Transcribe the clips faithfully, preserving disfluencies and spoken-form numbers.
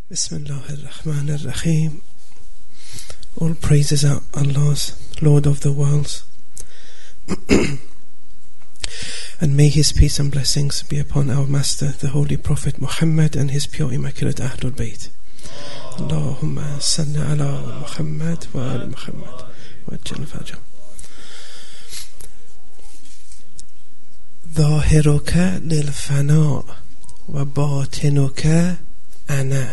Bismillah ar-Rahman ar-Rahim. All praises are Allah's, Lord of the worlds. And may His peace and blessings be upon our Master, the Holy Prophet Muhammad, and his pure immaculate Ahlul Bayt. Allahumma salli ala Muhammad wa ala Muhammad wa ajal fajr. ظاهرك للفناء وباطنك أنا.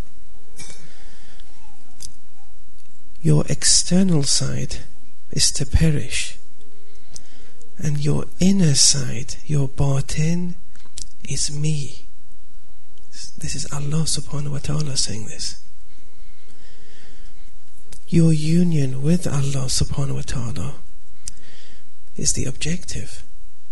Your external side is to perish, and your inner side, your batin, is me. This is Allah subhanahu wa ta'ala saying this. Your union with Allah subhanahu wa ta'ala is the objective.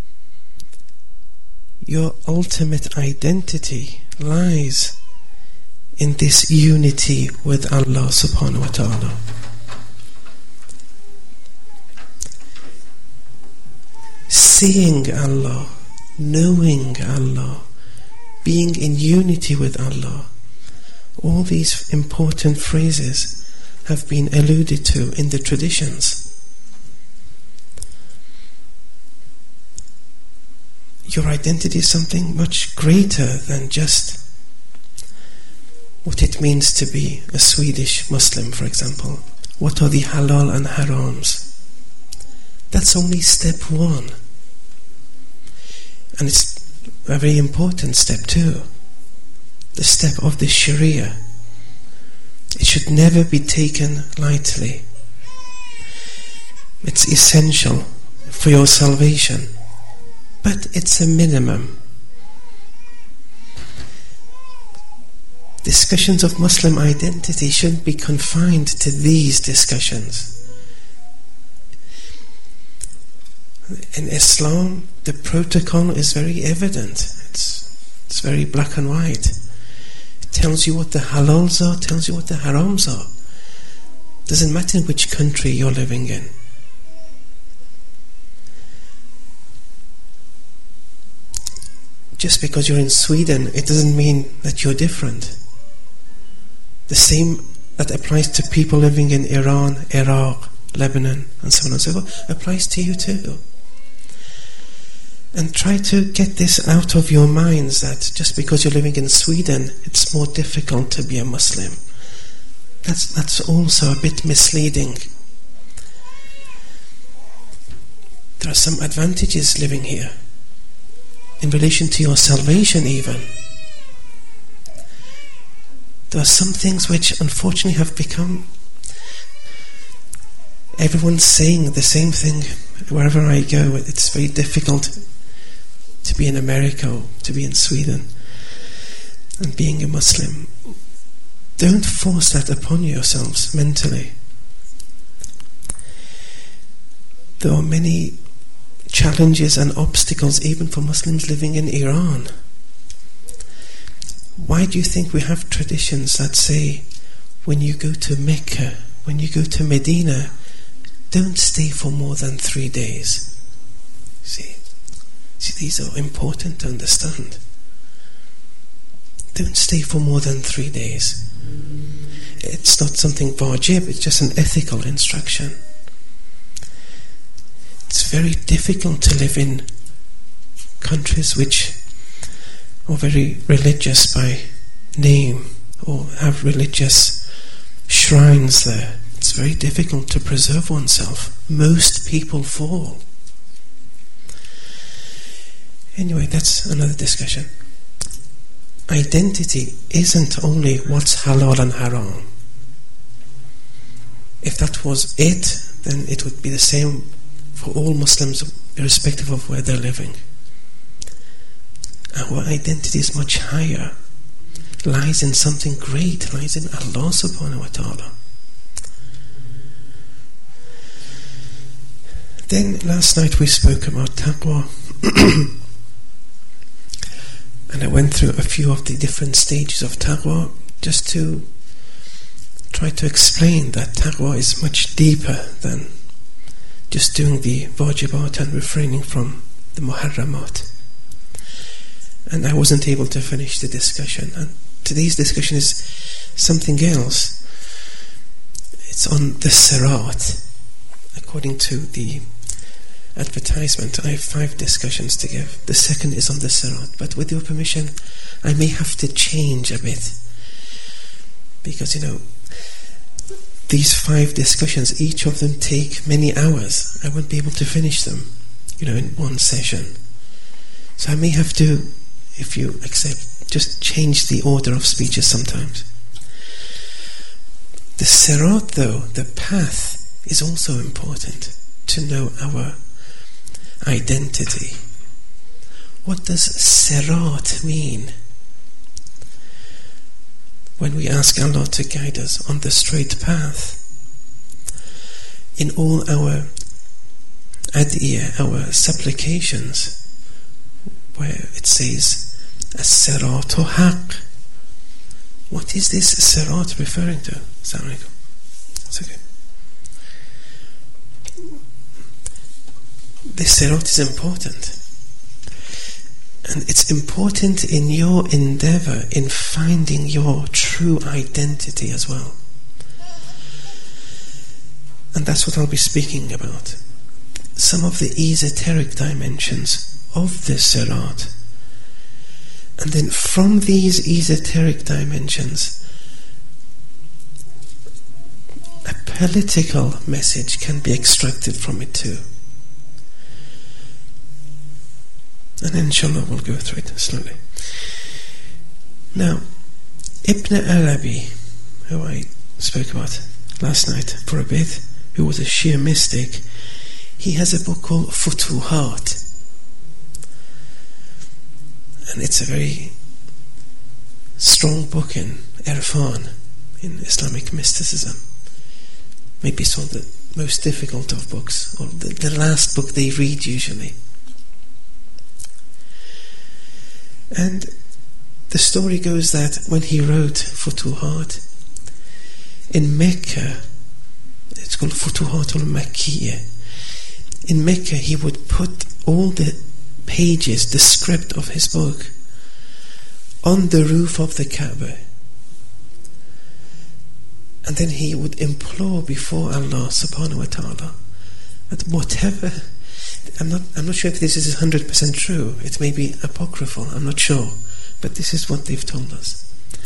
Your ultimate identity lies in this unity with Allah subhanahu wa ta'ala. Seeing Allah, knowing Allah, being in unity with Allah, all these important phrases have been alluded to in the traditions. Your identity is something much greater than just what it means to be a Swedish Muslim, for example. What are the halal and harams? That's only step one. And it's a very important step too. The step of the Sharia. It should never be taken lightly. It's essential for your salvation. But it's a minimum. Discussions of Muslim identity shouldn't be confined to these discussions. In Islam, the protocol is very evident. It's, it's very black and white. It tells you what the halals are, tells you what the harams are. Doesn't matter in which country you're living in. Just because you're in Sweden, it doesn't mean that you're different. The same that applies to people living in Iran, Iraq, Lebanon, and so on and so forth, applies to you too. And try to get this out of your minds, that just because you're living in Sweden, it's more difficult to be a Muslim. That's, that's also a bit misleading. There are some advantages living here, in relation to your salvation even. There are some things which unfortunately have become, everyone's saying the same thing wherever I go. It's very difficult to be in America or to be in Sweden and being a Muslim. Don't force that upon yourselves mentally. There are many challenges and obstacles even for Muslims living in Iran. Why do you think we have traditions that say when you go to Mecca, when you go to Medina, don't stay for more than three days? See, see, these are important to understand. Don't stay for more than three days. It's not something wajib, it's just an ethical instruction. It's very difficult to live in countries which are very religious by name or have religious shrines there. It's very difficult to preserve oneself. Most people fall. Anyway, that's another discussion. Identity isn't only what's halal and haram. If that was it, then it would be the same for all Muslims, irrespective of where they're living. Our identity is much higher, lies in something great, lies in Allah subhanahu wa ta'ala. Then last night we spoke about taqwa and I went through a few of the different stages of taqwa just to try to explain that taqwa is much deeper than just doing the wajibat and refraining from the muharramat. And I wasn't able to finish the discussion, and today's discussion is something else. It's on the Sirat. According to the advertisement, I have five discussions to give. The second is on the Sirat, but with your permission, I may have to change a bit. Because, you know, these five discussions, each of them take many hours. I won't be able to finish them, you know, in one session. So I may have to, if you accept, just change the order of speeches sometimes. The Sirat, though, the path, is also important to know our identity. What does Sirat mean? When we ask Allah to guide us on the straight path, in all our adiyah, our supplications, where it says As-Siratu Haq, what is this Sirat referring to? Assalamu alaikum. That's okay. This Sirat is important. And it's important in your endeavor in finding your true identity as well. And that's what I'll be speaking about. Some of the esoteric dimensions of the Sirat. And then from these esoteric dimensions, a political message can be extracted from it too. And inshallah we'll go through it slowly. Now, Ibn Arabi, who I spoke about last night for a bit, who was a Shia mystic, he has a book called Futuhat. And it's a very strong book in Irfan, in Islamic mysticism. Maybe it's one of the most difficult of books, or the, the last book they read usually. And the story goes that when he wrote Futuhat, in Mecca, it's called Futuhat al-Makkiyah, in Mecca he would put all the pages, the script of his book, on the roof of the Kaaba. And then he would implore before Allah subhanahu wa ta'ala that whatever, I'm not I'm not sure if this is one hundred percent true, it may be apocryphal, I'm not sure, but this is what they've told us.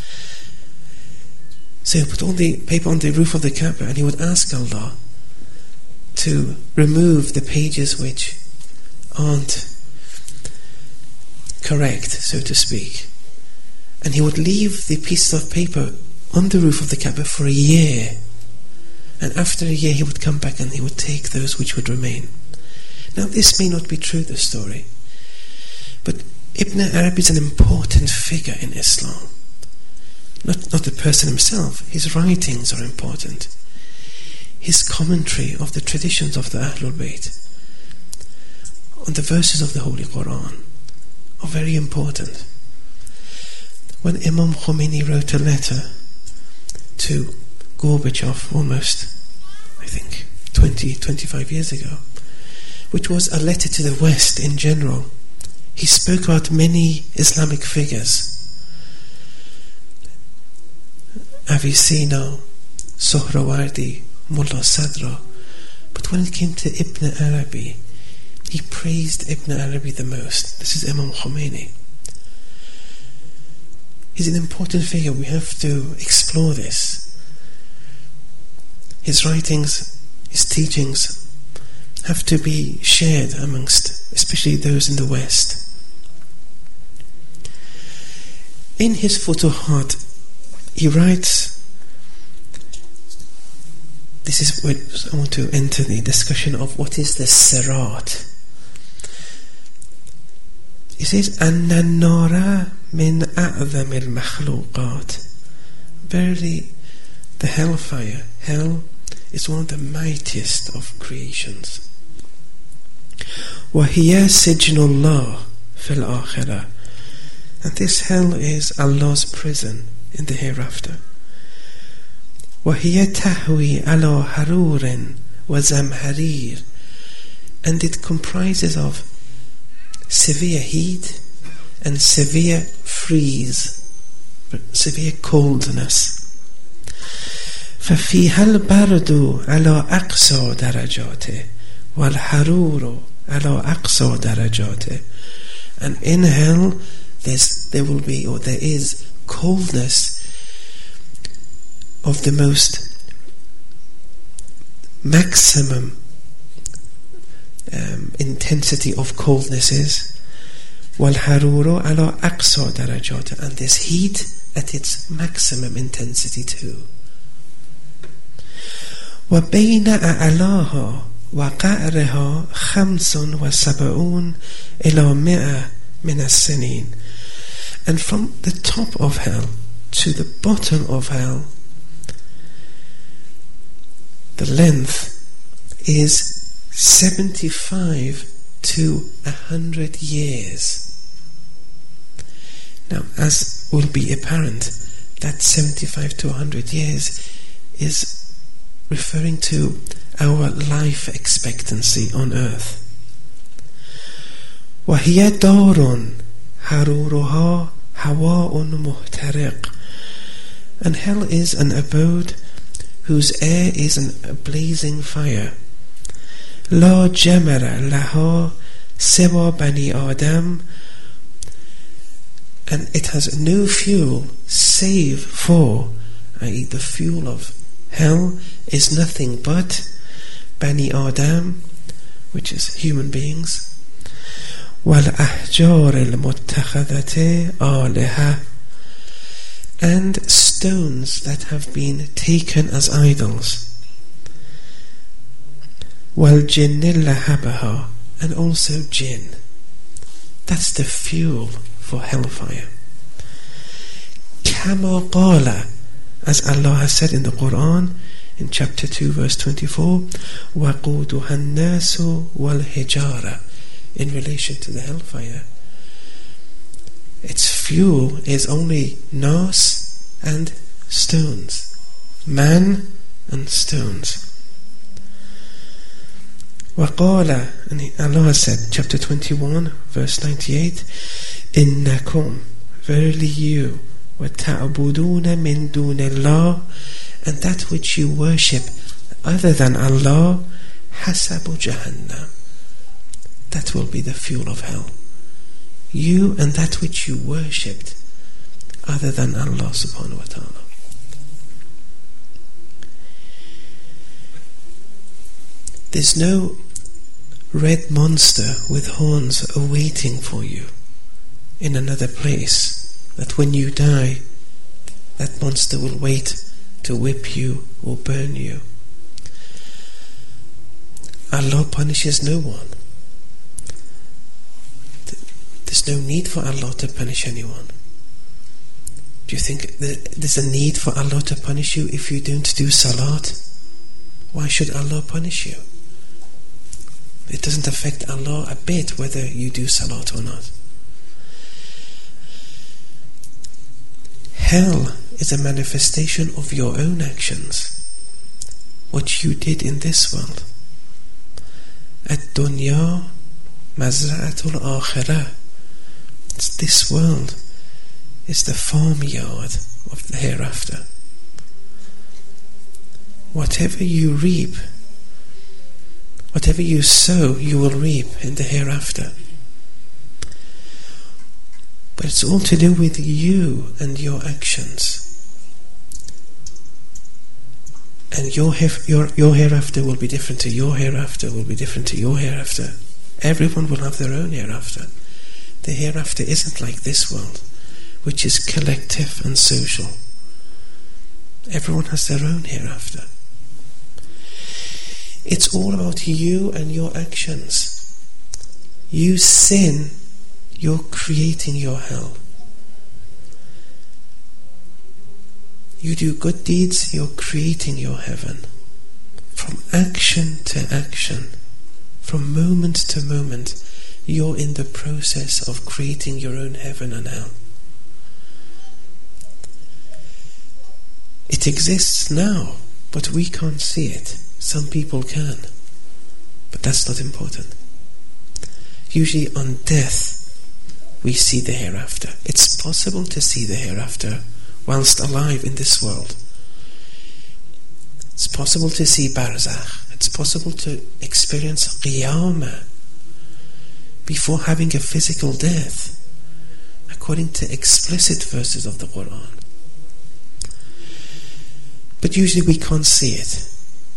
So he put all the paper on the roof of the Kaaba and he would ask Allah to remove the pages which aren't correct, so to speak. And he would leave the pieces of paper on the roof of the Kaaba for a year. And after a year he would come back and he would take those which would remain. Now this may not be true, the story, but Ibn Arabi is an important figure in Islam. Not, not the person himself, his writings are important. His commentary of the traditions of the Ahlul Bayt, on the verses of the Holy Quran, are very important. When Imam Khomeini wrote a letter to Gorbachev almost, I think, twenty, twenty-five years ago, which was a letter to the West in general, he spoke about many Islamic figures. Avicenna, Sohrawardi, Mullah Sadra. But when it came to Ibn Arabi, he praised Ibn Arabi the most. This is Imam Khomeini. He's an important figure. We have to explore this. His writings, his teachings have to be shared amongst, especially those in the West. In his Futuhat, he writes, this is where I want to enter the discussion of what is the Sirat. He says, أَنَّ النَّارَ مِنْ أَعْظَمِ الْمَخْلُوقَاتِ. Verily, the hellfire, hell, is one of the mightiest of creations. وَهِيَ سِجْنُ اللَّهِ فِي الْآخِرَةِ. And this hell is Allah's prison in the hereafter. وَهِيَ تَهْوِي عَلَى حَرُورٍ وَزَمْهَرِيرٍ. And it comprises of severe heat and severe freeze, severe coldness. فَفِيهَا الْبَرْدُ عَلَى أَقْصَى دَرَجَاتِهِ وَالْحَرُورُ عَلَى أَقْصَى دَرَجَاتِهِ. And in hell there's, there will be, or there is, coldness of the most maximum um, intensity of coldness is. وَالْحَرُورُ عَلَى أَقْصَى دَرَجَاتِهِ. And there's heat at its maximum intensity too. وَبَيْنَ أَعْلَاهَا وَقَعْرِهَا خَمْسٌ وَسَبْعُونَ إِلَى مِئَةٍ مِنَ السِّنِينَ. And from the top of hell to the bottom of hell, the length is seventy-five to a hundred years. Now, as will be apparent, that seventy-five to a hundred years is referring to our life expectancy on earth. وَهِيَ دَارٌ حَرُورُهَا هَوَاءٌ مُحْتَرِقٌ. And hell is an abode whose air is an, a blazing fire. لَا جَمَرَ لَهَا سِوَى بَنِي آدَمَ. And it has no fuel save for, that is the fuel of hell is nothing but Bani Adam, which is human beings. وَالْأَحْجَارِ الْمُتَّخَذَةِ آلِهَةً. And stones that have been taken as idols. وَالْجِنِّ لَهَبَهَا. And also jinn. That's the fuel for hellfire. كَمَا قَالَ. As Allah has said in the Quran, in chapter two, verse twenty-four, وَقُودُهَا النَّاسُ وَالْحِجَارَةُ. In relation to the hellfire, its fuel is only nas and stones, man and stones. وَقَالَ. And Allah has said, chapter twenty-one, verse ninety-eight, إِنَّكُمْ. Verily you, وَتَعْبُدُونَ مِن دُونِ اللَّهِ. And that which you worship other than Allah, حَسَبُ جَهَنَّمَ. That will be the fuel of hell. You and that which you worshipped other than Allah subhanahu wa ta'ala. There's no red monster with horns awaiting for you in another place, that when you die, that monster will wait to whip you or burn you. Allah punishes no one. There's no need for Allah to punish anyone. Do you think there's a need for Allah to punish you if you don't do salat? Why should Allah punish you? It doesn't affect Allah a bit whether you do salat or not. Hell is a manifestation of your own actions, what you did in this world. Ad-dunya mazra'atul akhirah. This world is the farmyard of the hereafter. Whatever you reap, whatever you sow, you will reap in the hereafter. But it's all to do with you and your actions. And your, hef- your, your hereafter will be different to your hereafter, will be different to your hereafter. Everyone will have their own hereafter. The hereafter isn't like this world, which is collective and social. Everyone has their own hereafter. It's all about you and your actions. You sin, you're creating your hell. You do good deeds, you're creating your heaven. From action to action, from moment to moment, you're in the process of creating your own heaven and hell. It exists now, but we can't see it. Some people can, but that's not important. Usually on death we see the hereafter. It's possible to see the hereafter whilst alive in this world. It's possible to see barzakh. It's possible to experience qiyamah before having a physical death, according to explicit verses of the Quran. But usually we can't see it.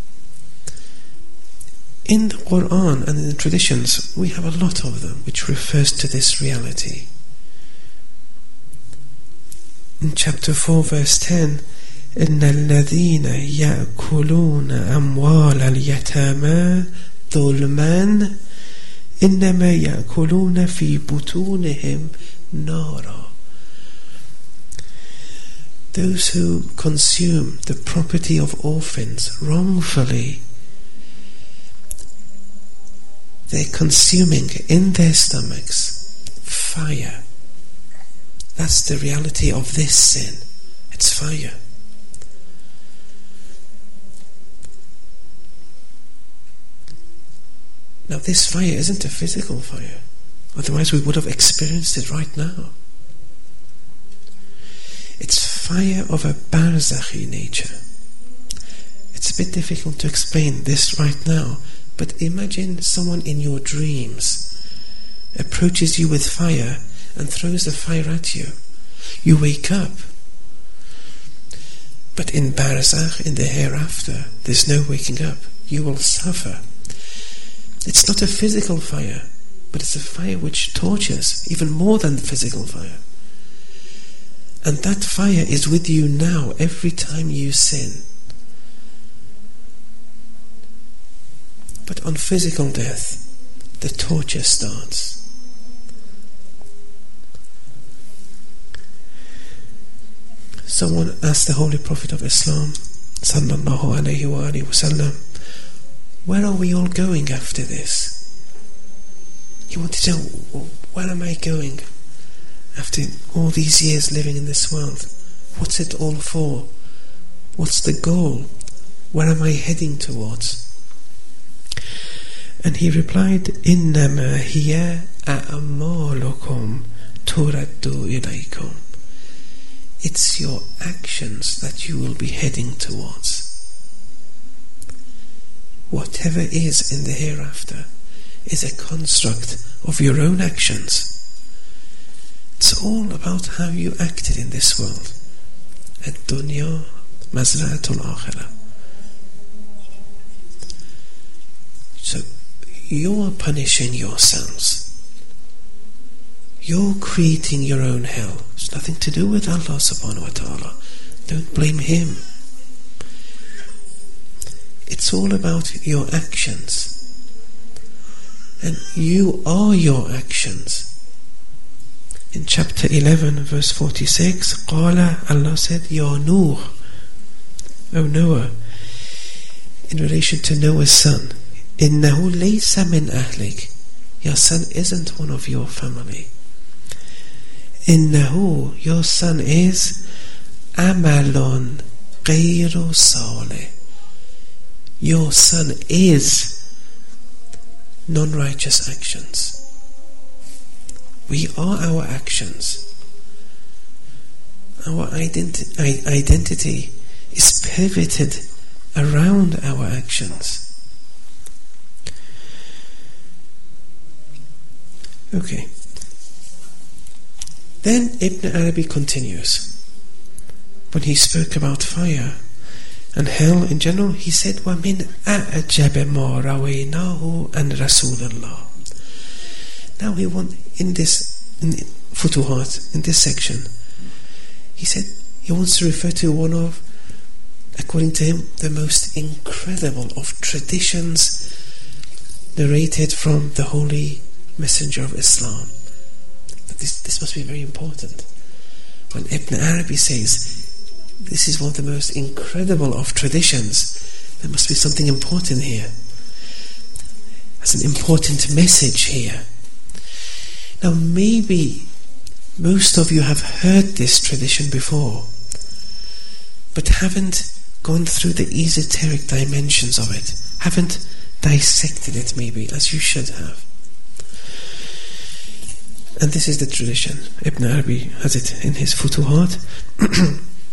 In the Quran and in the traditions, we have a lot of them which refers to this reality. In chapter four, verse ten, إِنَّ الَّذِينَ يَأْكُلُونَ أَمْوَالَ الْيَتَامَى ظُلْمًا إِنَّمَا يَأْكُلُونَ فِي بُطُونِهِمْ نَارًا. Those who consume the property of orphans wrongfully, they're consuming in their stomachs fire. That's the reality of this sin. It's fire. Now this fire isn't a physical fire. Otherwise we would have experienced it right now. It's fire of a barzakhi nature. It's a bit difficult to explain this right now, but imagine someone in your dreams approaches you with fire and throws the fire at you. You wake up. But in barzakh, in the hereafter, there's no waking up. You will suffer. It's not a physical fire, but it's a fire which tortures, even more than the physical fire. And that fire is with you now every time you sin. But on physical death, the torture starts. Someone asked the Holy Prophet of Islam, sallallahu alayhi wa alayhi wa sallam, where are we all going after this? He wanted to know, where am I going after all these years living in this world? What's it all for? What's the goal? Where am I heading towards? And he replied, إِنَّمَا هِيَ أَعْمَالُكُمْ تُرَدُّ إِلَيْكُمْ. It's your actions that you will be heading towards. Whatever is in the hereafter is a construct of your own actions. It's all about how you acted in this world. الدنيا مزرعة الآخرة. So you're punishing yourselves. You're creating your own hell. It's nothing to do with Allah subhanahu wa ta'ala. Don't blame Him. It's all about your actions. And you are your actions. In chapter eleven, verse forty-six, قال, Allah said, Ya Nuh, O Noah, in relation to Noah's son, إِنَّهُ لَيْسَ مِنْ أَهْلِكَ. Your son isn't one of your family. إِنَّهُ, your son is عَمَلٌ غَيْرُ صَالِحٍ. Your son is non-righteous actions. We are our actions. Our identi- identity is pivoted around our actions. Okay. Then Ibn Arabi continues. When he spoke about fire and hell in general, he said, وَمِنْ أَعْجَبَ مَا رَوَيْنَاهُ أَنْ رَسُولَ اللَّهِ. Now he want in this in Futuhat, in this section, he said he wants to refer to one of, according to him, the most incredible of traditions narrated from the Holy Messenger of Islam. This, this must be very important. When Ibn Arabi says this is one of the most incredible of traditions, there must be something important here. There's an important message here. Now maybe most of you have heard this tradition before, but haven't gone through the esoteric dimensions of it, haven't dissected it maybe as you should have. And this is the tradition. Ibn Arabi has it in his Futuhat.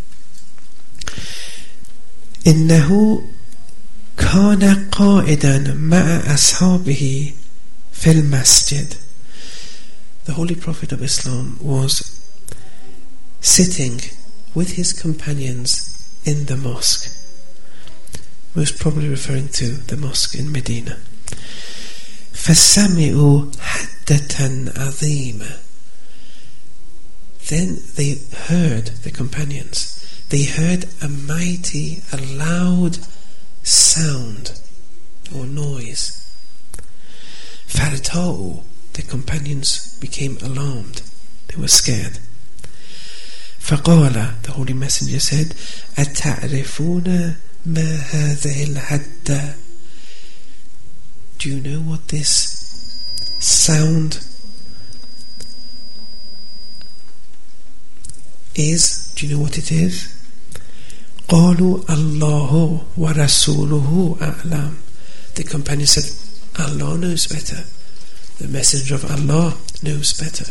إنه كان قائدا مع أصحابه في المسجد. The Holy Prophet of Islam was sitting with his companions in the mosque, most probably referring to the mosque in Medina. فَسَمِعُوا حَدَّةً عَظِيمًا. Then they heard, the companions, they heard a mighty, a loud sound or noise. فَارْتَاءُوا. The companions became alarmed. They were scared. فَقَالَ. The Holy Messenger said, أَتَعْرِفُونَ مَا هَذِهِ الْحَدَّةِ. Do you know what this sound is? Do you know what it is? قَالُوا اللَّهُ وَرَسُولُهُ أَعْلَمُ. The companion said, Allah knows better. The Messenger of Allah knows better.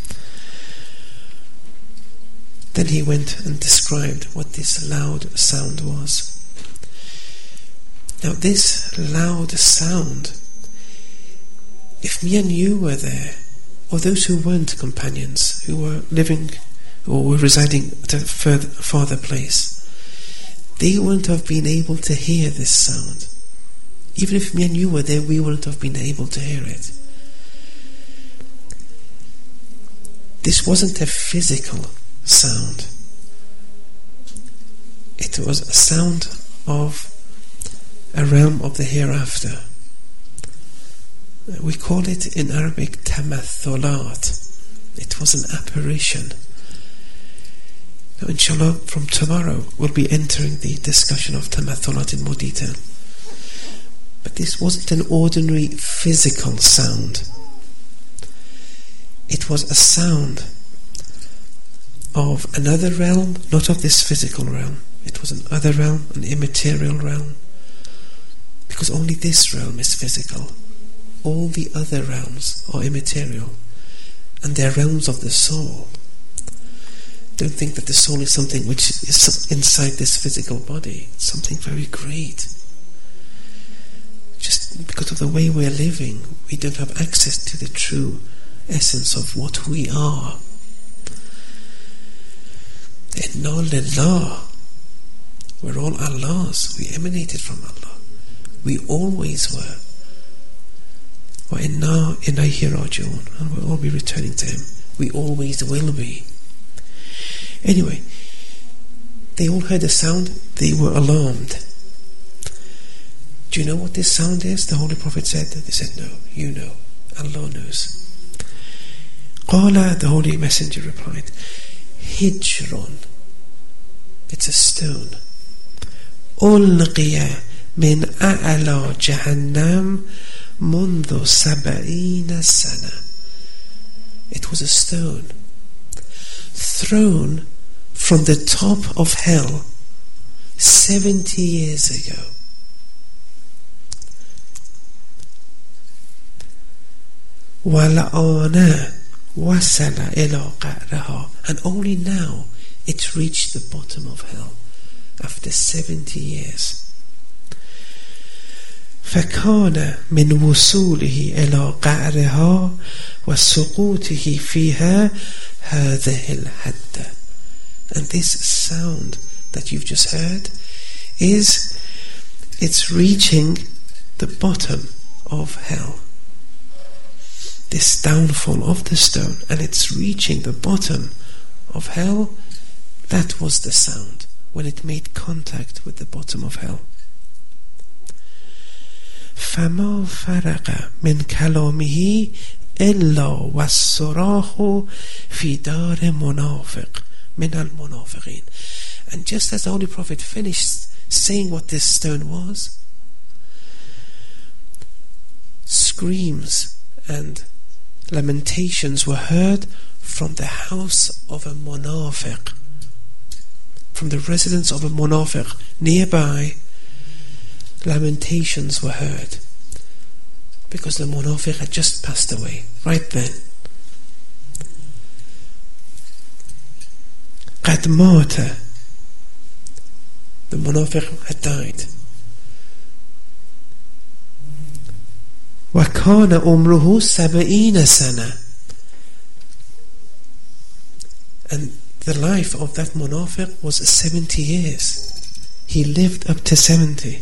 Then he went and described what this loud sound was. Now this loud sound, if me and you were there, or those who weren't companions, who were living or were residing at a further, farther place, they wouldn't have been able to hear this sound. Even if me and you were there, we wouldn't have been able to hear it. This wasn't a physical sound. It was a sound of a realm of the hereafter. We call it in Arabic tamathulat. It was an apparition. Now, inshallah, from tomorrow we'll be entering the discussion of tamathulat in more detail. But this wasn't an ordinary physical sound. It was a sound of another realm, not of this physical realm. It was another realm, an immaterial realm. Because only this realm is physical. All the other realms are immaterial. And they're realms of the soul. Don't think that the soul is something which is inside this physical body. It's something very great. Just because of the way we're living, we don't have access to the true essence of what we are. Inna lillah. We're all Allah's. We emanated from Allah. We always were. Wa inna ilayhi raji'un. And we'll all be returning to Him. We always will be. Anyway, they all heard a sound. They were alarmed. Do you know what this sound is? The Holy Prophet said. They said, no, you know. Allah knows. Qala, the Holy Messenger replied, Hijrun. It's a stone. Ulqiya min a'la jahannam mundu sab'ina sana. It was a stone thrown from the top of hell seventy years ago. وَلَآنَا وَسَلَ إِلَىٰ قَعْرِهَا. And only now it reached the bottom of hell after seventy years. فكان من وصوله إلى قعرها وسقوطه فيها هذه الحدة. And this sound that you've just heard is it's reaching the bottom of hell. This downfall of the stone, and it's reaching the bottom of hell. That was the sound when it made contact with the bottom of hell. فما فرق من كلامه إلا والصراخ في دار منافق من المنافقين. And just as the Holy Prophet finished saying what this stone was, screams and lamentations were heard from the house of a munafiq, from the residence of a munafiq nearby. Lamentations were heard because the munafiq had just passed away right then. قد مات The Munafiq had died. وَكَانَ عُمْرُهُ سَبْعِينَ سَنَةً. And the life of that Munafiq was seventy years. He lived up to seventy.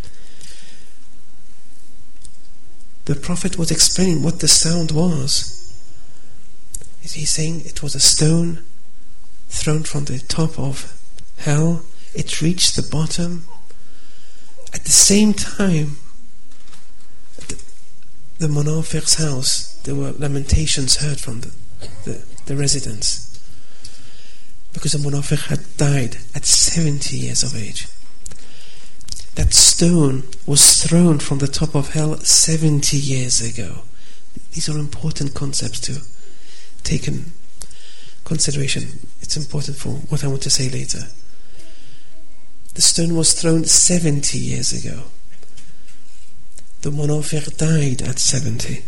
The Prophet was explaining what the sound was. Is he saying it was a stone thrown from the top of hell? It reached the bottom. At the same time, the, the Munafiq's house, there were lamentations heard from the, the, the residents, because the Munafiq had died at seventy years of age. That stone was thrown from the top of hell seventy years ago. These are important concepts to take in consideration. It's important for what I want to say later. The stone was thrown seventy years ago. The Munafiq died at seventy.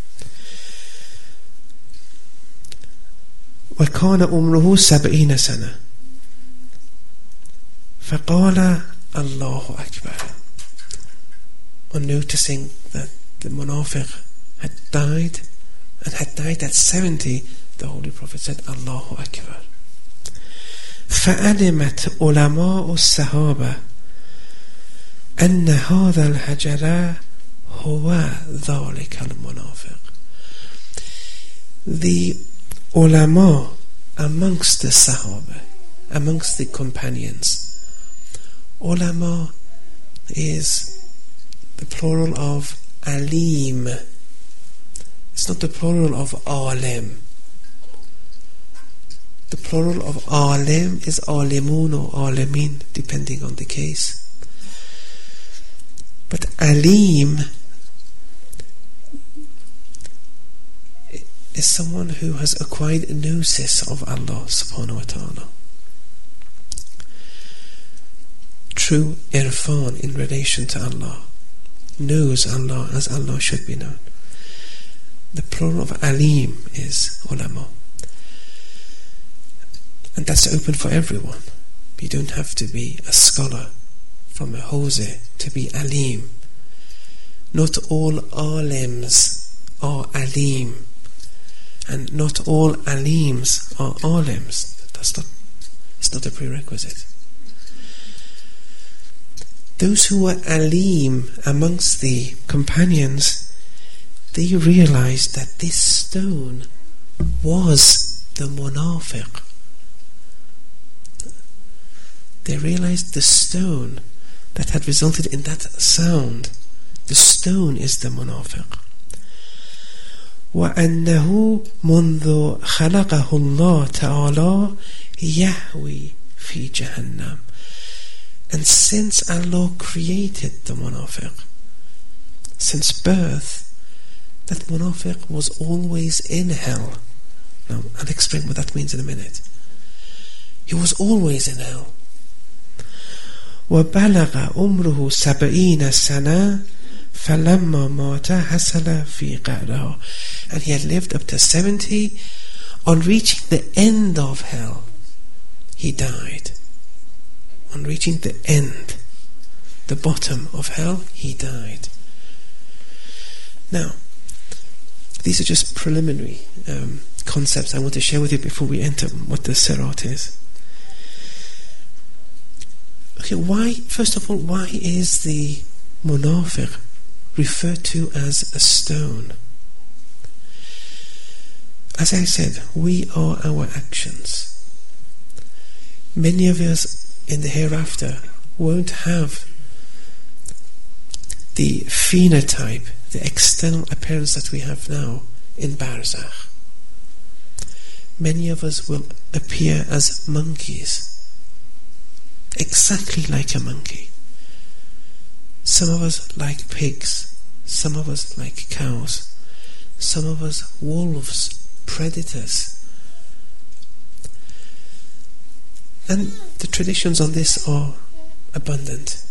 وَكَانَ عُمْرُهُ سَبْعِينَ سَنَةً. فَقَالَ Allahu Akbar. On noticing that the Munafiq had died and had died at seventy, the Holy Prophet said, Allahu Akbar. فَعَلِمَتْ عُلَمَاءُ الصَّحَابَةِ أَنَّ هَذَا الْحَجَرَ هُوَ ذَلِكَ الْمُنَافِقِ. The ulama amongst the Sahaba, amongst the companions. Ulama is the plural of alim. It's not the plural of alim. The plural of alim is alimun or alimin, depending on the case. But alim is someone who has acquired gnosis of Allah subhanahu wa ta'ala. True irfan in relation to Allah, knows Allah as Allah should be known. The plural of alim is ulama, and that's open for everyone. You don't have to be a scholar from a hose to be alim. Not all alims are alim, and not all alims are alims. That's not, it's not a prerequisite. Those who were alim amongst the companions, they realized that this stone was the Munafiq. They realized the stone that had resulted in that sound, the stone is the Munafiq. وَأَنَّهُ مُنْذُ خَلَقَهُ اللَّهُ تَعَالَى يَهْوِي فِي جَهَنَّمَ. And since Allah created the Munafiq, since birth, that Munafiq was always in hell. Now, I'll explain what that means in a minute. He was always in hell. وَبَلَغَ عُمْرُهُ سَبْعِينَ سَنَةً فَلَمَّا مَاتَ حَصَلَ فِي قَعْرِهَا. And he had lived up to seventy. On reaching the end of hell, he died. On reaching the end, the bottom of hell, he died. Now, these are just preliminary um, concepts I want to share with you before we enter what the Sirat is. Okay, why, first of all, why is the Munafiq referred to as a stone? As I said, we are our actions. Many of us in the hereafter won't have the phenotype, the external appearance that we have now in Barzakh. Many of us will appear as monkeys, exactly like a monkey. Some of us like pigs, some of us like cows, some of us wolves, predators. And the traditions on this are abundant.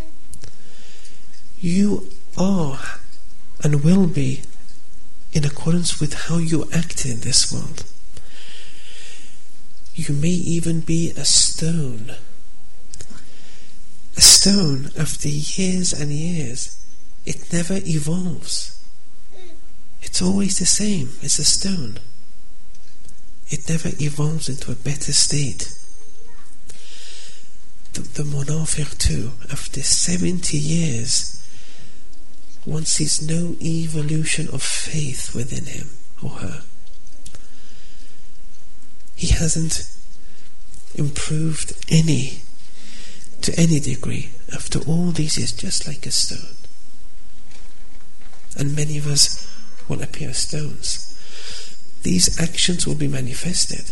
You are and will be in accordance with how you act in this world. You may even be a stone. stone, after years and years, it never evolves. It's always the same. It's a stone. It never evolves into a better state. The, the Munafiq too, after seventy years, one sees no evolution of faith within him or her. He hasn't improved any, to any degree, after all these years, just like a stone. And many of us will appear stones. These actions will be manifested.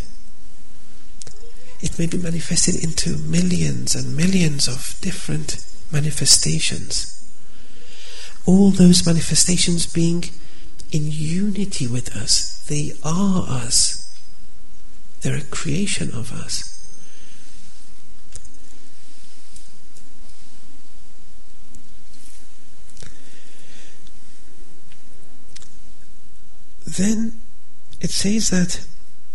It may be manifested into millions and millions of different manifestations. All those manifestations being in unity with us. They are us. They're a creation of us. Then it says that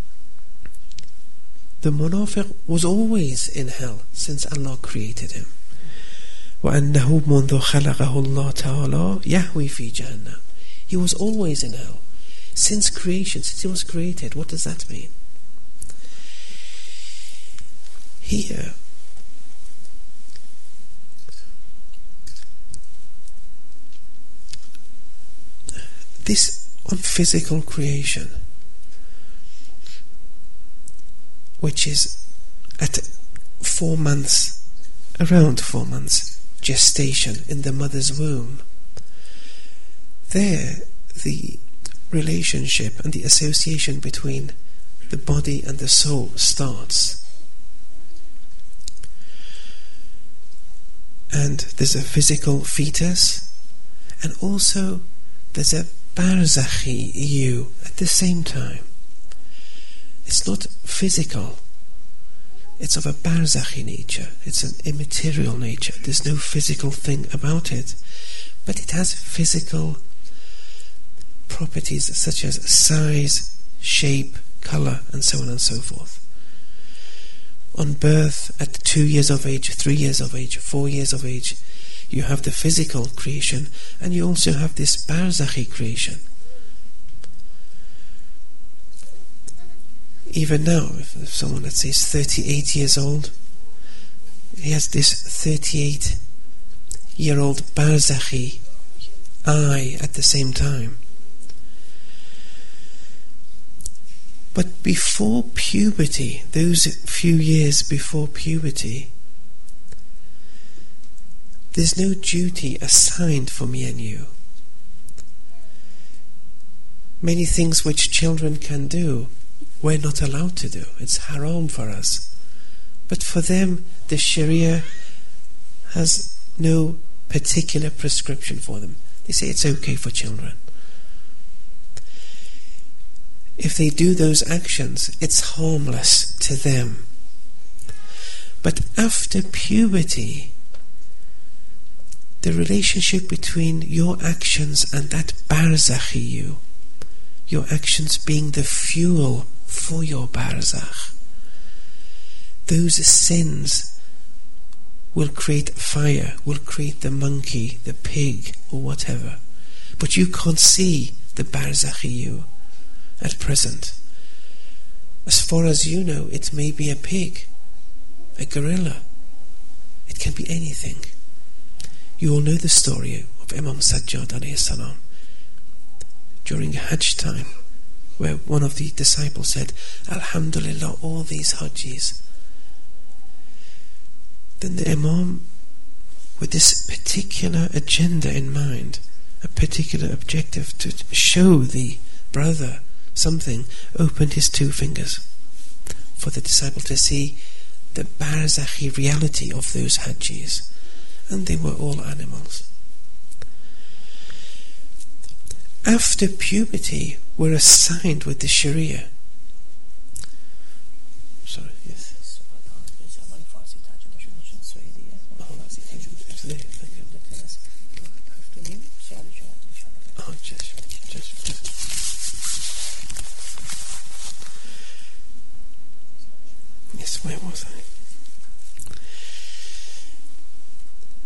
the Munafiq was always in hell since Allah created him. وَأَنَّهُ مُنْذُ خَلَقَهُ اللَّهُ تَعَالَى يَهْوِي فِي جَهَنَّمَ. He was always in hell. Since creation, since he was created. What does that mean? Here, this on physical creation, which is at four months, around four months gestation in the mother's womb, there the relationship and the association between the body and the soul starts. And there's a physical fetus, and also there's a barzakhi you at the same time. It's not physical, it's of a barzakhi nature, it's an immaterial nature. There's no physical thing about it, but it has physical properties such as size, shape, colour, and so on and so forth. On birth, at two years of age, three years of age, four years of age, you have the physical creation, and you also have this barzakhi creation. Even now, if, if someone, let's say, is thirty-eight years old, he has this thirty-eight-year-old barzakhi I at the same time. But before puberty, those few years before puberty, there's no duty assigned for me and you. Many things which children can do, we're not allowed to do. It's haram for us. But for them, the Sharia has no particular prescription for them. They say it's okay for children. If they do those actions, it's harmless to them. But after puberty, the relationship between your actions and that barzakhi you, your actions being the fuel for your barzakh, those sins will create fire, will create the monkey, the pig, or whatever. But you can't see the barzakhi you at present. As far as you know, it may be a pig, a gorilla, it can be anything. You all know the story of Imam Sajjad alayhi salam during Hajj time, where one of the disciples said, Alhamdulillah, all these Hajjis. Then the Imam, with this particular agenda in mind, a particular objective to show the brother something, opened his two fingers for the disciple to see the barzakhi reality of those Hajjis. And they were all animals. After puberty, we're assigned with the Sharia. Sorry, yes. Oh, just, just, just. Yes, where was I?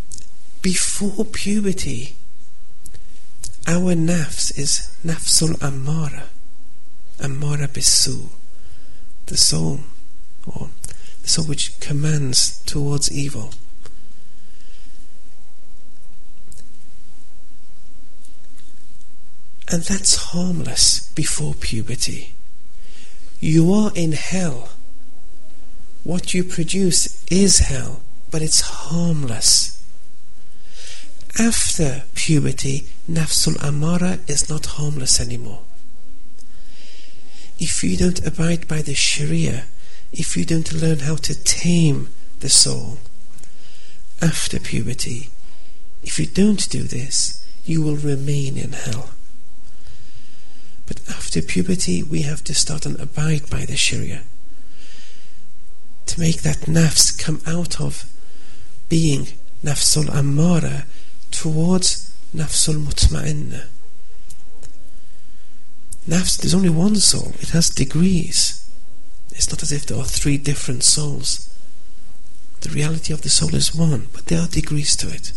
before puberty, our nafs is nafsul ammara, ammara bisu, the soul, or the soul which commands towards evil. And that's harmless before puberty. You are in hell. What you produce is hell, but it's harmless. After puberty, nafsul amara is not harmless anymore. If you don't abide by the Sharia, if you don't learn how to tame the soul after puberty, if you don't do this, you will remain in hell. But after puberty, we have to start and abide by the Sharia to make that nafs come out of being nafsul ammara towards nafsul mutma'inna. Nafs, there's only one soul. It has degrees. It's not as if there are three different souls. The reality of the soul is one, but there are degrees to it.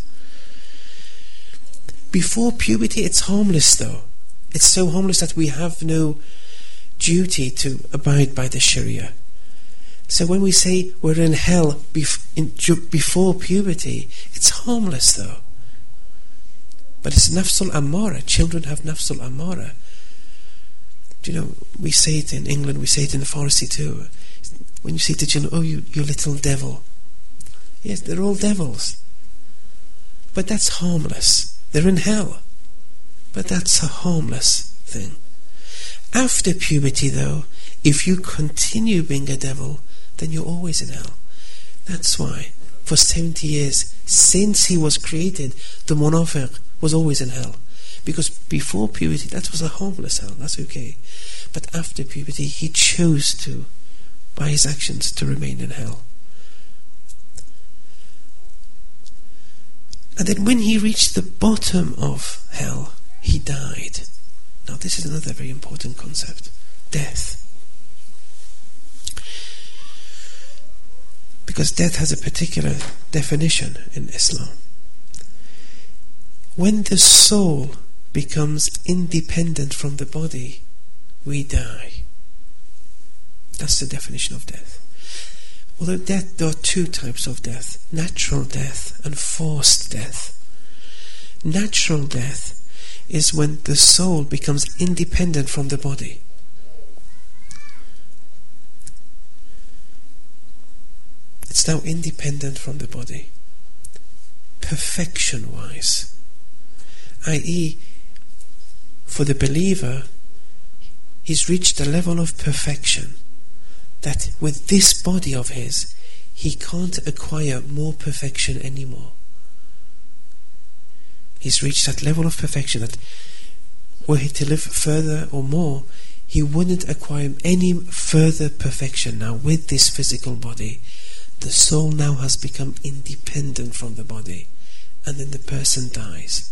Before puberty, it's harmless though. It's so harmless that we have no duty to abide by the Sharia. So when we say we're in hell bef- in, ju- before puberty, it's harmless though. But it's nafsul ammara. Children have nafsul ammara. Do you know, we say it in England, we say it in the Farsi too. When you say to children, oh, you, you little devil. Yes, they're all devils. But that's harmless. They're in hell. But that's a harmless thing. After puberty though, if you continue being a devil, then you're always in hell. That's why for seventy years since he was created, the munafiq was always in hell. Because before puberty, that was a harmless hell, that's okay. But after puberty, he chose to, by his actions, to remain in hell. And then when he reached the bottom of hell, he died. Now this is another very important concept. Death. Because death has a particular definition in Islam. When the soul becomes independent from the body, we die. That's the definition of death. Although death, there are two types of death: natural death and forced death. Natural death is when the soul becomes independent from the body. It's now independent from the body, perfection-wise, that is, for the believer, he's reached a level of perfection that with this body of his, he can't acquire more perfection anymore. He's reached that level of perfection that were he to live further or more, he wouldn't acquire any further perfection. Now with this physical body, the soul now has become independent from the body, and then the person dies.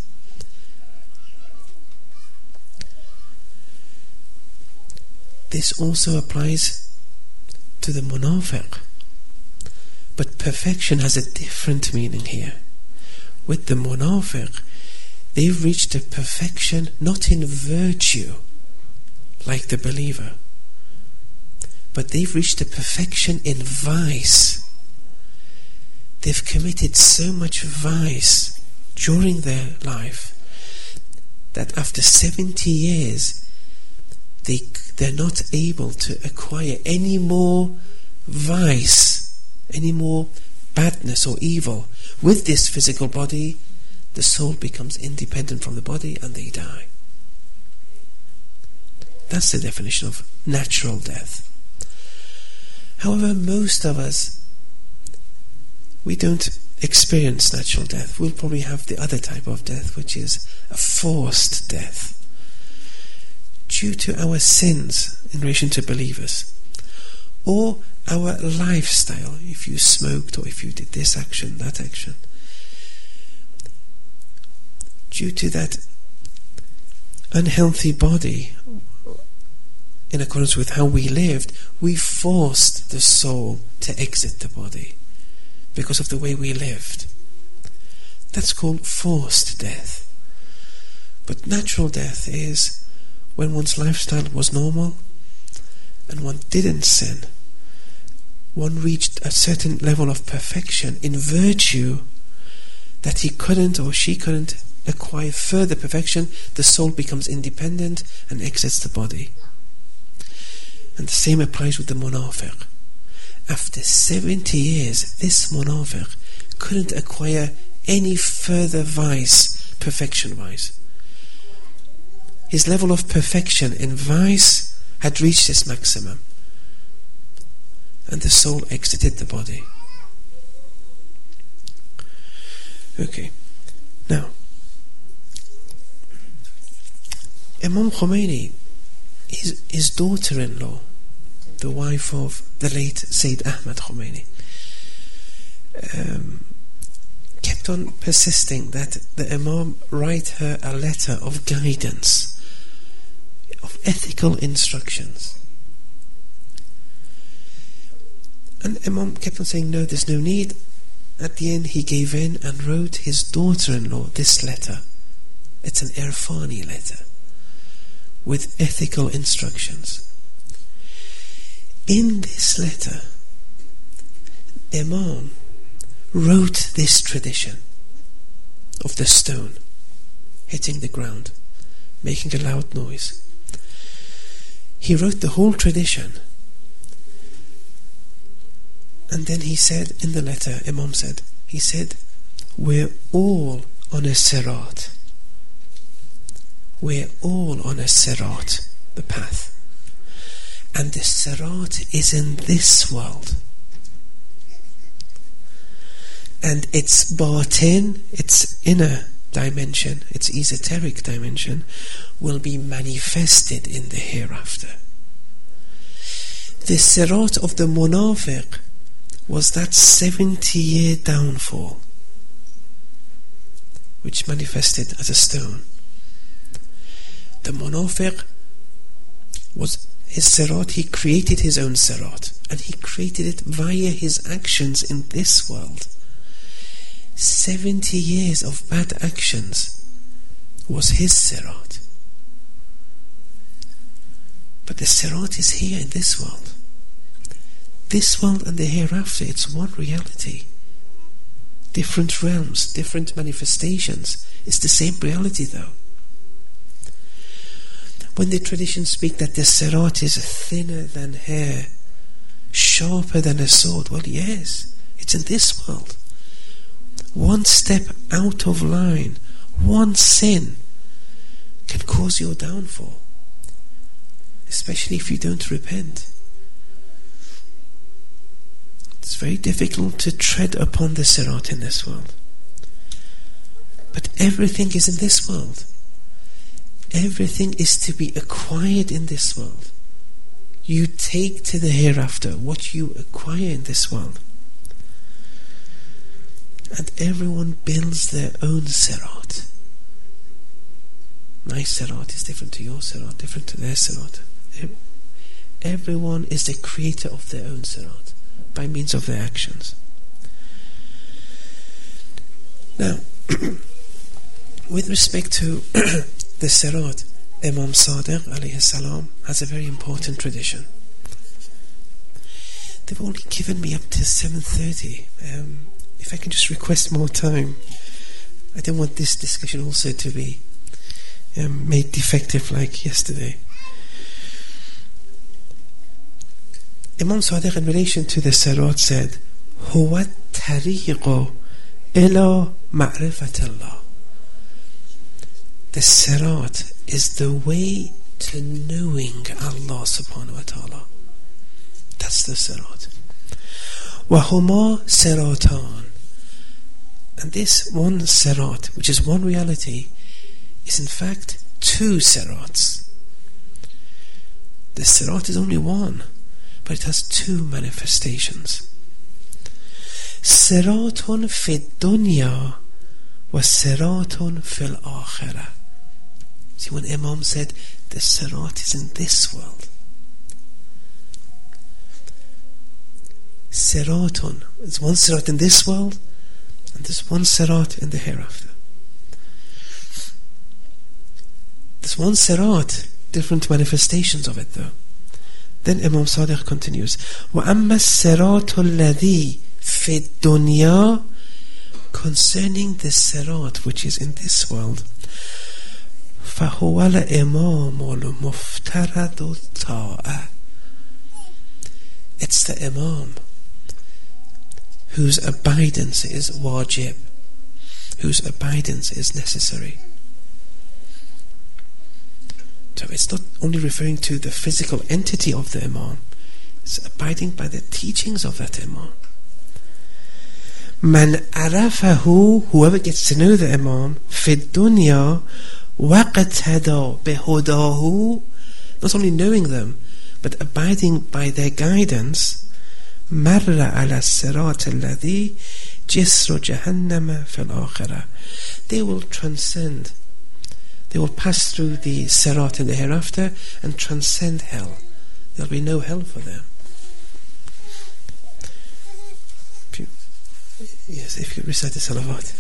This also applies to the munafiq. But perfection has a different meaning here. With the munafiq, they've reached a perfection not in virtue, like the believer, but they've reached a perfection in vice. They've committed so much vice during their life that after seventy years, they, they're not able to acquire any more vice, any more badness or evil. With this physical body, the soul becomes independent from the body and they die. That's the definition of natural death. However, most of us, we don't experience natural death. We'll probably have the other type of death, which is a forced death, due to our sins in relation to believers, or our lifestyle. If you smoked, or if you did this action, that action, due to that unhealthy body, in accordance with how we lived, we forced the soul to exit the body because of the way we lived. That's called forced death. But natural death is when one's lifestyle was normal and one didn't sin. One reached a certain level of perfection in virtue that he couldn't or she couldn't acquire further perfection. The soul becomes independent and exits the body. And the same applies with the munafiq. After seventy years, this munafiq couldn't acquire any further vice, perfection-wise. His level of perfection in vice had reached its maximum, and the soul exited the body. Okay, now Imam Khomeini, his, his daughter-in-law, the wife of the late Sayyid Ahmad Khomeini, um, kept on persisting that the Imam write her a letter of guidance, of ethical instructions. And Imam kept on saying, no, there's no need. At the end he gave in and wrote his daughter-in-law this letter. It's an Irfani letter with ethical instructions. In this letter, Imam wrote this tradition of the stone hitting the ground, making a loud noise. He wrote the whole tradition, and then he said in the letter, Imam said, he said, we're all on a sirat. We're all on a sirat, the path. And the sirat is in this world. And its batin, its inner dimension, its esoteric dimension, will be manifested in the hereafter. The sirat of the munafiq was that seventy-year downfall, which manifested as a stone. The munafiq was his sirat, he created his own sirat, and he created it via his actions in this world. Seventy years of bad actions was his sirat. But the sirat is here in this world. This world and the hereafter, it's one reality. Different realms, different manifestations. It's the same reality though. When the traditions speak that the sirat is thinner than hair, sharper than a sword, well yes, it's in this world. One step out of line, one sin can cause your downfall, especially if you don't repent. It's very difficult to tread upon the sirat in this world. But everything is in this world. Everything is to be acquired in this world. You take to the hereafter what you acquire in this world. And everyone builds their own sirat. My sirat is different to your sirat, different to their sirat. Everyone is the creator of their own sirat by means of their actions. Now, with respect to the sirat, Imam Sadiq alayhi salam has a very important tradition. They've only given me up to seven thirty. Um, if I can just request more time. I don't want this discussion also to be um, made defective like yesterday. Imam Sadiq in relation to the sirat said, هو الطريق إلى معرفة الله. The sirat is the way to knowing Allah subhanahu wa ta'ala. That's the sirat. وَهُمَا سِرَاتَانِ. And this one sirat, which is one reality, is in fact two sirats. The sirat is only one, but it has two manifestations. Siratun fi dunya wa siratun fil akhirah. See, when Imam said the sirat is in this world, siratun is one sirat in this world And there's one sirat in the hereafter. There's one sirat, different manifestations of it though. Then Imam Sadiq continues, وَأَمَّا السِّرَاطُ الَّذِي فِي الدُّنْيَا, concerning the sirat which is in this world, فَهُوَ الْإِمَامُ الْمُفْتَرَضُ الطَّاعَةِ, it's the Imam whose abidance is wajib, whose abidance is necessary. So it's not only referring to the physical entity of the Imam, it's abiding by the teachings of that Imam. Man arafahu, whoever gets to know the Imam, fi dunya waqtada bihudahu, not only knowing them, but abiding by their guidance, marra ala sirat alladhi jisru jahannama fil akhirah, they will transcend, they will pass through the sirat in the hereafter and transcend hell. There will be no hell for them. If you, yes, if you recite the salawat.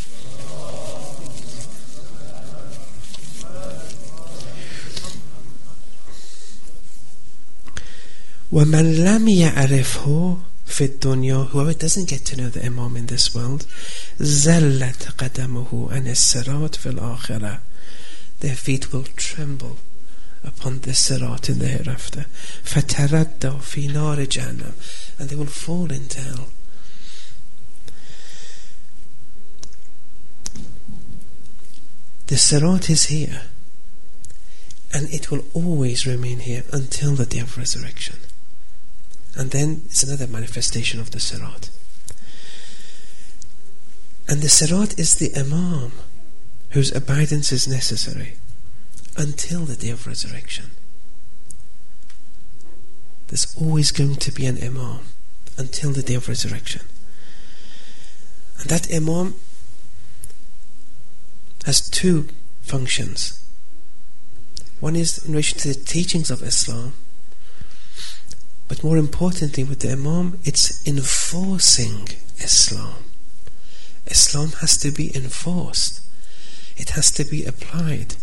وَمَنْ لَمْ يَعْرِفْهُ فِي الدُّنْيَا, whoever doesn't get to know the Imam in this world, زَلَّتْ قَدَمُهُ عَنِ السِّرَاطِ فِي الْآخِرَةِ, their feet will tremble upon the sirat in the hereafter. فَتَرَدَّوْا فِي نَارِ جَهَنَّمَ, and they will fall into hell. The sirat is here, and it will always remain here until the day of resurrection. And then it's another manifestation of the sirat. And the sirat is the Imam whose abidance is necessary until the day of resurrection. There's always going to be an Imam until the day of resurrection. And that Imam has two functions. One is in relation to the teachings of Islam, but more importantly with the Imam, it's enforcing Islam. Islam has to be enforced. It has to be applied.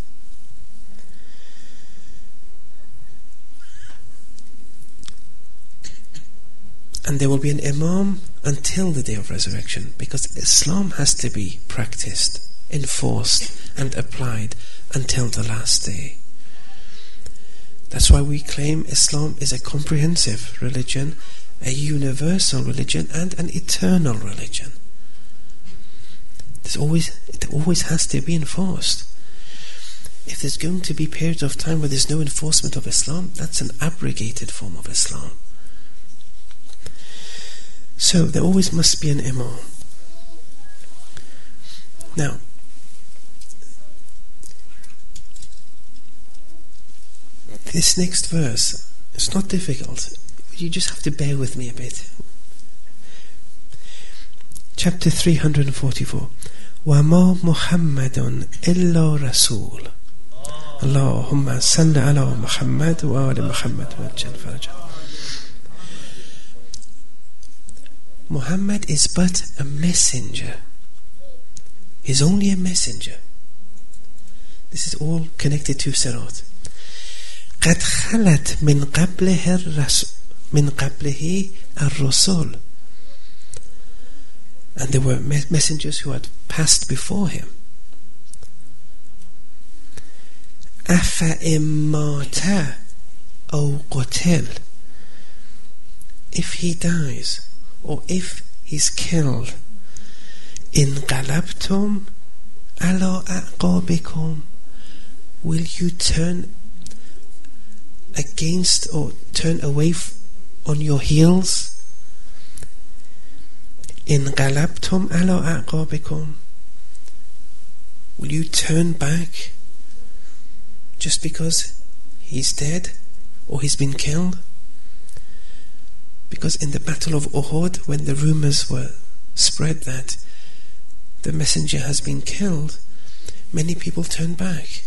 And there will be an Imam until the day of resurrection, because Islam has to be practiced, enforced and applied until the last day. That's why we claim Islam is a comprehensive religion, a universal religion, and an eternal religion. There's always, it always has to be enforced. If there's going to be periods of time where there's no enforcement of Islam, that's an abrogated form of Islam. So there always must be an Imam. Now, this next verse, it's not difficult. You just have to bear with me a bit. Chapter three hundred forty-four. وَمَا مُحَمَّدٌ إِلَّا رَسُولٌ اللهم صل على محمد وآل محمد وَجَّلْ فَرَجَهُ. Muhammad is but a messenger. He's only a messenger. This is all connected to Sirat. قد خلت من قبله الرسول من قبله الرسول, and there were messengers who had passed before him. أفإن مات أو قتل, if he dies or if he's killed, انقلبتم على أعقابكم, will you turn against or turn away f- on your heels? انقلبتم على أعقابكم, will you turn back just because he's dead or he's been killed? Because in the battle of Uhud, when the rumors were spread that the messenger has been killed, many people turned back.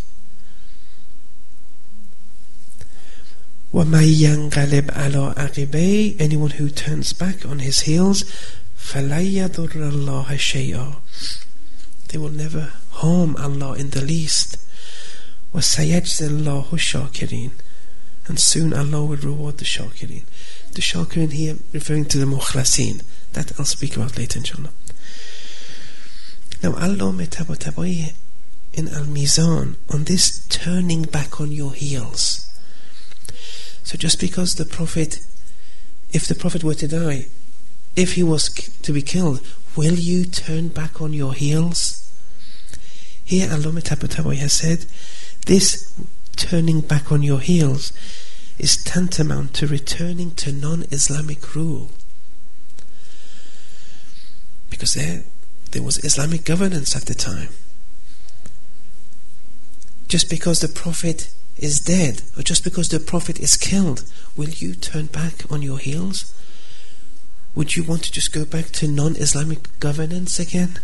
وَمَن يَنْقَلِبْ عَلَىٰ عَقِبَيْهِ, anyone who turns back on his heels, فَلَا يَضُرَّ اللَّهَ شَيْئًا. They will never harm Allah in the least. وَسَيَجْزِي اللَّهُ الشَّاكِرِينَ. And soon Allah will reward the shakirin. The shakirin here referring to the mukhlasin. That I'll speak about later, inshallah. Now, Allama Tabatabai in Al-Mizan on this turning back on your heels. So just because the Prophet, if the Prophet were to die, if he was to be killed, will you turn back on your heels? Here Allama Tabatabai has said, this turning back on your heels is tantamount to returning to non-Islamic rule. Because there, there was Islamic governance at the time. Just because the Prophet is dead, or just because the Prophet is killed, will you turn back on your heels? Would you want to just go back to non-Islamic governance again?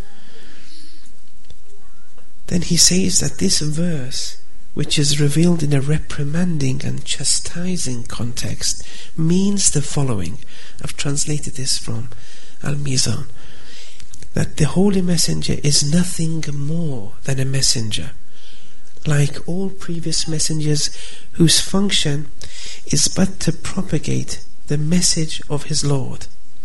Then he says that this verse, which is revealed in a reprimanding and chastising context, means the following. I've translated this from Al-Mizan. That the Holy Messenger is nothing more than a messenger, like all previous messengers whose function is but to propagate the message of his Lord.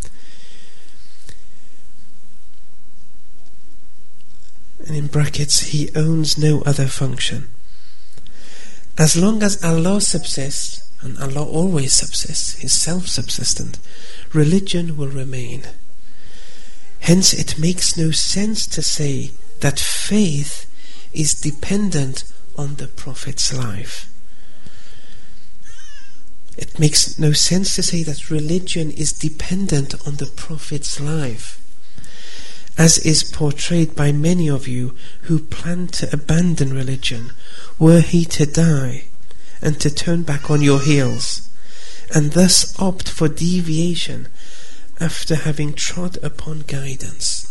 And in brackets, he owns no other function. As long as Allah subsists, and Allah always subsists, He's self-subsistent, religion will remain. Hence it makes no sense to say that faith is dependent on the Prophet's life. It makes no sense to say that religion is dependent on the Prophet's life, as is portrayed by many of you who plan to abandon religion were he to die, and to turn back on your heels, and thus opt for deviation after having trod upon guidance.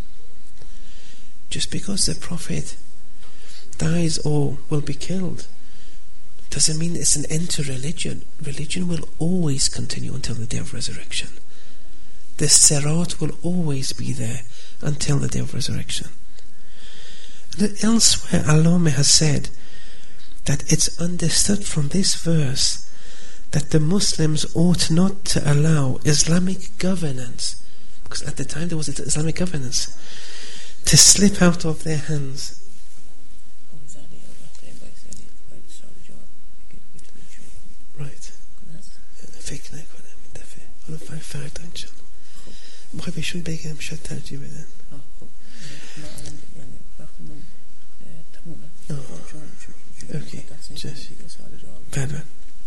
Just because the Prophet dies or will be killed doesn't mean it's an end to religion. Religion will always continue until the day of resurrection. The Sirat will always be there until the day of resurrection. And elsewhere Allama has said that it's understood from this verse that the Muslims ought not to allow Islamic governance, because at the time there was Islamic governance, to slip out of their hands. Right. فکر نکنم این دفعه. حالا فردا انشالله. میخوای بهشون بگم شاید ترجیح بدن. اوکی. بله.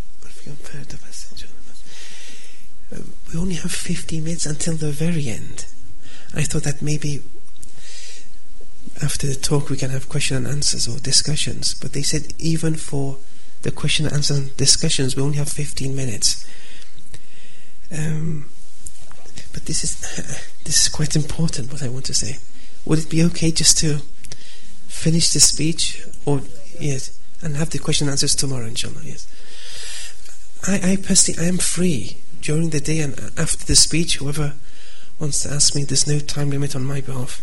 We only have fifteen minutes until the very end. I thought that maybe after the talk we can have question and answers or discussions, but they said even for the question and answer and discussions we only have fifteen minutes. Um, but this is this is quite important, what I want to say. Would it be okay just to finish the speech, or yes, and have the question and answers tomorrow, inshallah? Yes. I, I personally, I am free during the day and after the speech. Whoever wants to ask me, there's no time limit on my behalf.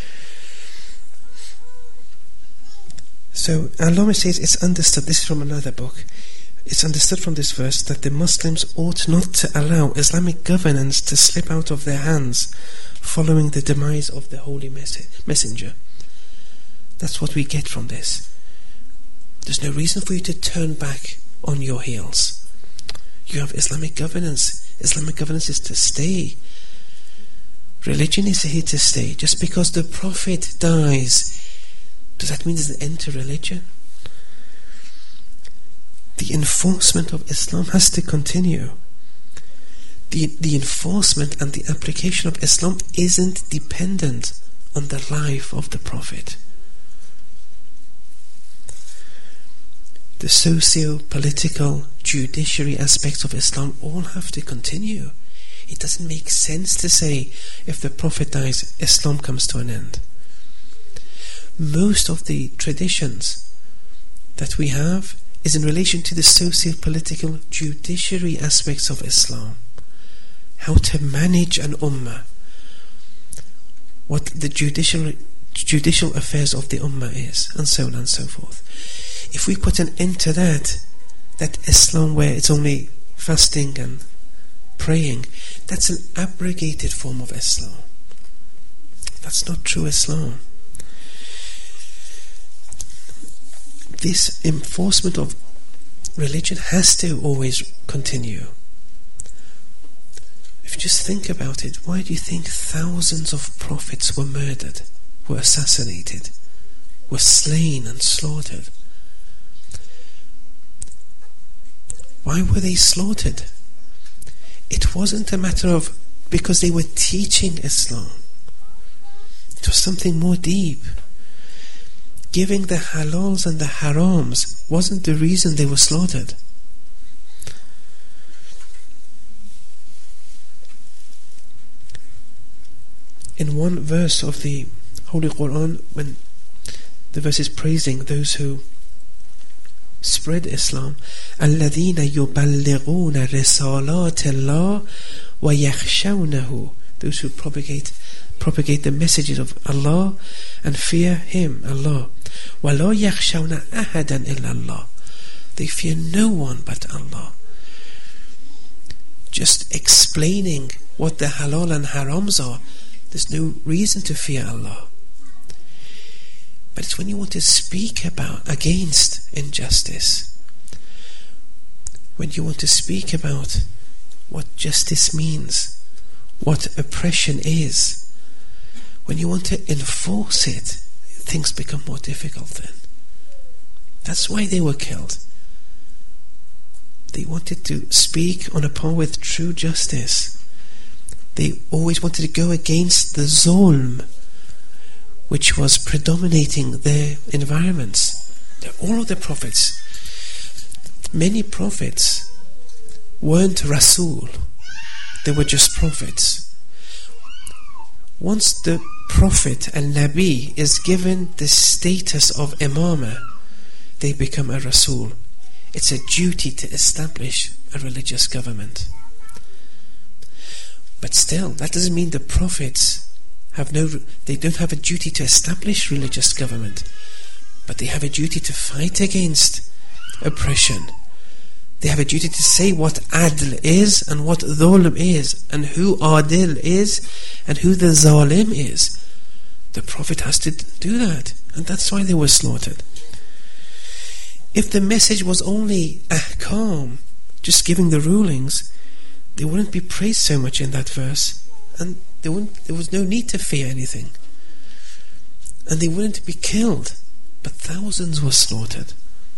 So Allah says it's understood, this is from another book, it's understood from this verse that the Muslims ought not to allow Islamic governance to slip out of their hands following the demise of the Holy Messenger. That's what we get from this. There's no reason for you to turn back on your heels. You have Islamic governance. Islamic governance is to stay. Religion is here to stay. Just because the Prophet dies, does that mean there's an end to religion? The enforcement of Islam has to continue. The, the enforcement and the application of Islam isn't dependent on the life of the Prophet. The socio-political, judiciary aspects of Islam all have to continue. It doesn't make sense to say if the Prophet dies, Islam comes to an end. Most of the traditions that we have is in relation to the socio-political, judiciary aspects of Islam. How to manage an ummah, what the judicial judicial affairs of the Ummah is, and so on and so forth. If we put an end to that, that Islam where it's only fasting and praying, that's an abrogated form of Islam. That's not true Islam. This enforcement of religion has to always continue. If you just think about it, why do you think thousands of prophets were murdered, were assassinated, were slain and slaughtered? Why were they slaughtered? It wasn't a matter of because they were teaching Islam. It was something more deep. Giving the halals and the harams wasn't the reason they were slaughtered. In one verse of the Holy Quran, when the verse is praising those who spread Islam, الَّذِينَ يُبَلِّغُونَ رِسَالَاتِ اللَّهِ وَيَخْشَوْنَهُ, those who propagate propagate the messages of Allah and fear Him, Allah. وَلَا يَخْشَوْنَ أَحَدًا إِلَّا اللَّهِ, they fear no one but Allah. Just explaining what the halal and harams are, there's no reason to fear Allah. But it's when you want to speak about against injustice, when you want to speak about what justice means, what oppression is, when you want to enforce it, things become more difficult then. That's why they were killed. They wanted to speak on a par with true justice. They always wanted to go against the zulm which was predominating their environments. All of the prophets, many prophets weren't Rasul, they were just prophets. Once the Prophet and Nabi is given the status of Imamah, they become a Rasul. It's a duty to establish a religious government. But still, that doesn't mean the prophets have no, they don't have a duty to establish religious government, but they have a duty to fight against oppression. They have a duty to say what adl is and what dhulm is, and who adil is and who the zalim is. The Prophet has to do that, and that's why they were slaughtered. If the message was only ahkam, just giving the rulings, they wouldn't be praised so much in that verse, and there, wouldn't, there was no need to fear anything, and they wouldn't be killed, but thousands were slaughtered.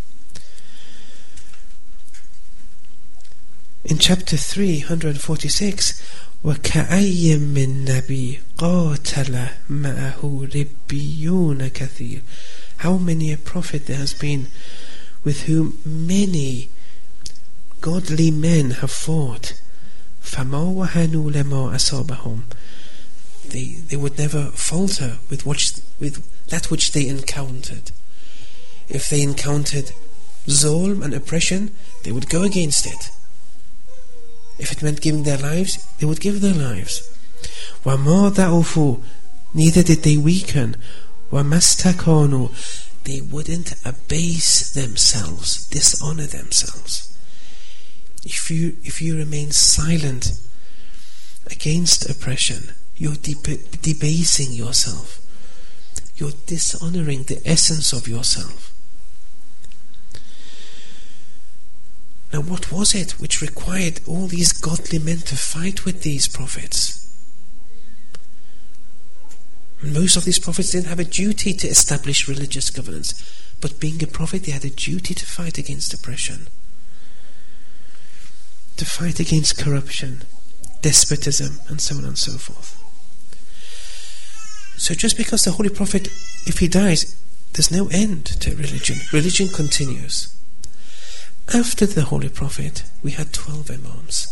In chapter three forty-six, وَكَأَيٍّ مِّن نَبِيٍّ قَاتَلَ مَعَهُ رِبِّيُّونَ كَثِيرٌ, how many a prophet there has been with whom many godly men have fought. فَمَا وَهَنُوا لَمَا أَصَابَهُمْ, they they would never falter with which, with that which they encountered. If they encountered zulm and oppression, they would go against it. If it meant giving their lives, they would give their lives. وَمَا ضَعُفُوا, neither did they weaken. وَمَا اسْتَكَانُوا, they wouldn't abase themselves, dishonor themselves. If you if you remain silent against oppression, you're deb- debasing yourself. You're dishonoring the essence of yourself. Now, what was it which required all these godly men to fight with these prophets? Most of these prophets didn't have a duty to establish religious governance, but being a prophet, they had a duty to fight against oppression, to fight against corruption, despotism, and so on and so forth. So just because the Holy Prophet, if he dies, there's no end to religion. Religion continues. After the Holy Prophet, we had twelve Imams.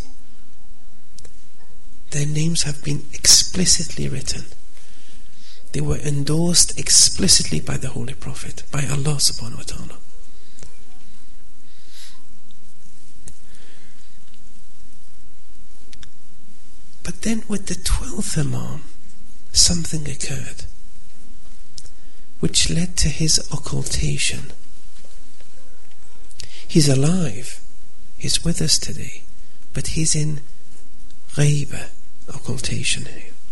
Their names have been explicitly written. They were endorsed explicitly by the Holy Prophet, by Allah subhanahu wa ta'ala. But then with the twelfth Imam, something occurred which led to his occultation. He's alive, he's with us today, but he's in ghaiba, occultation.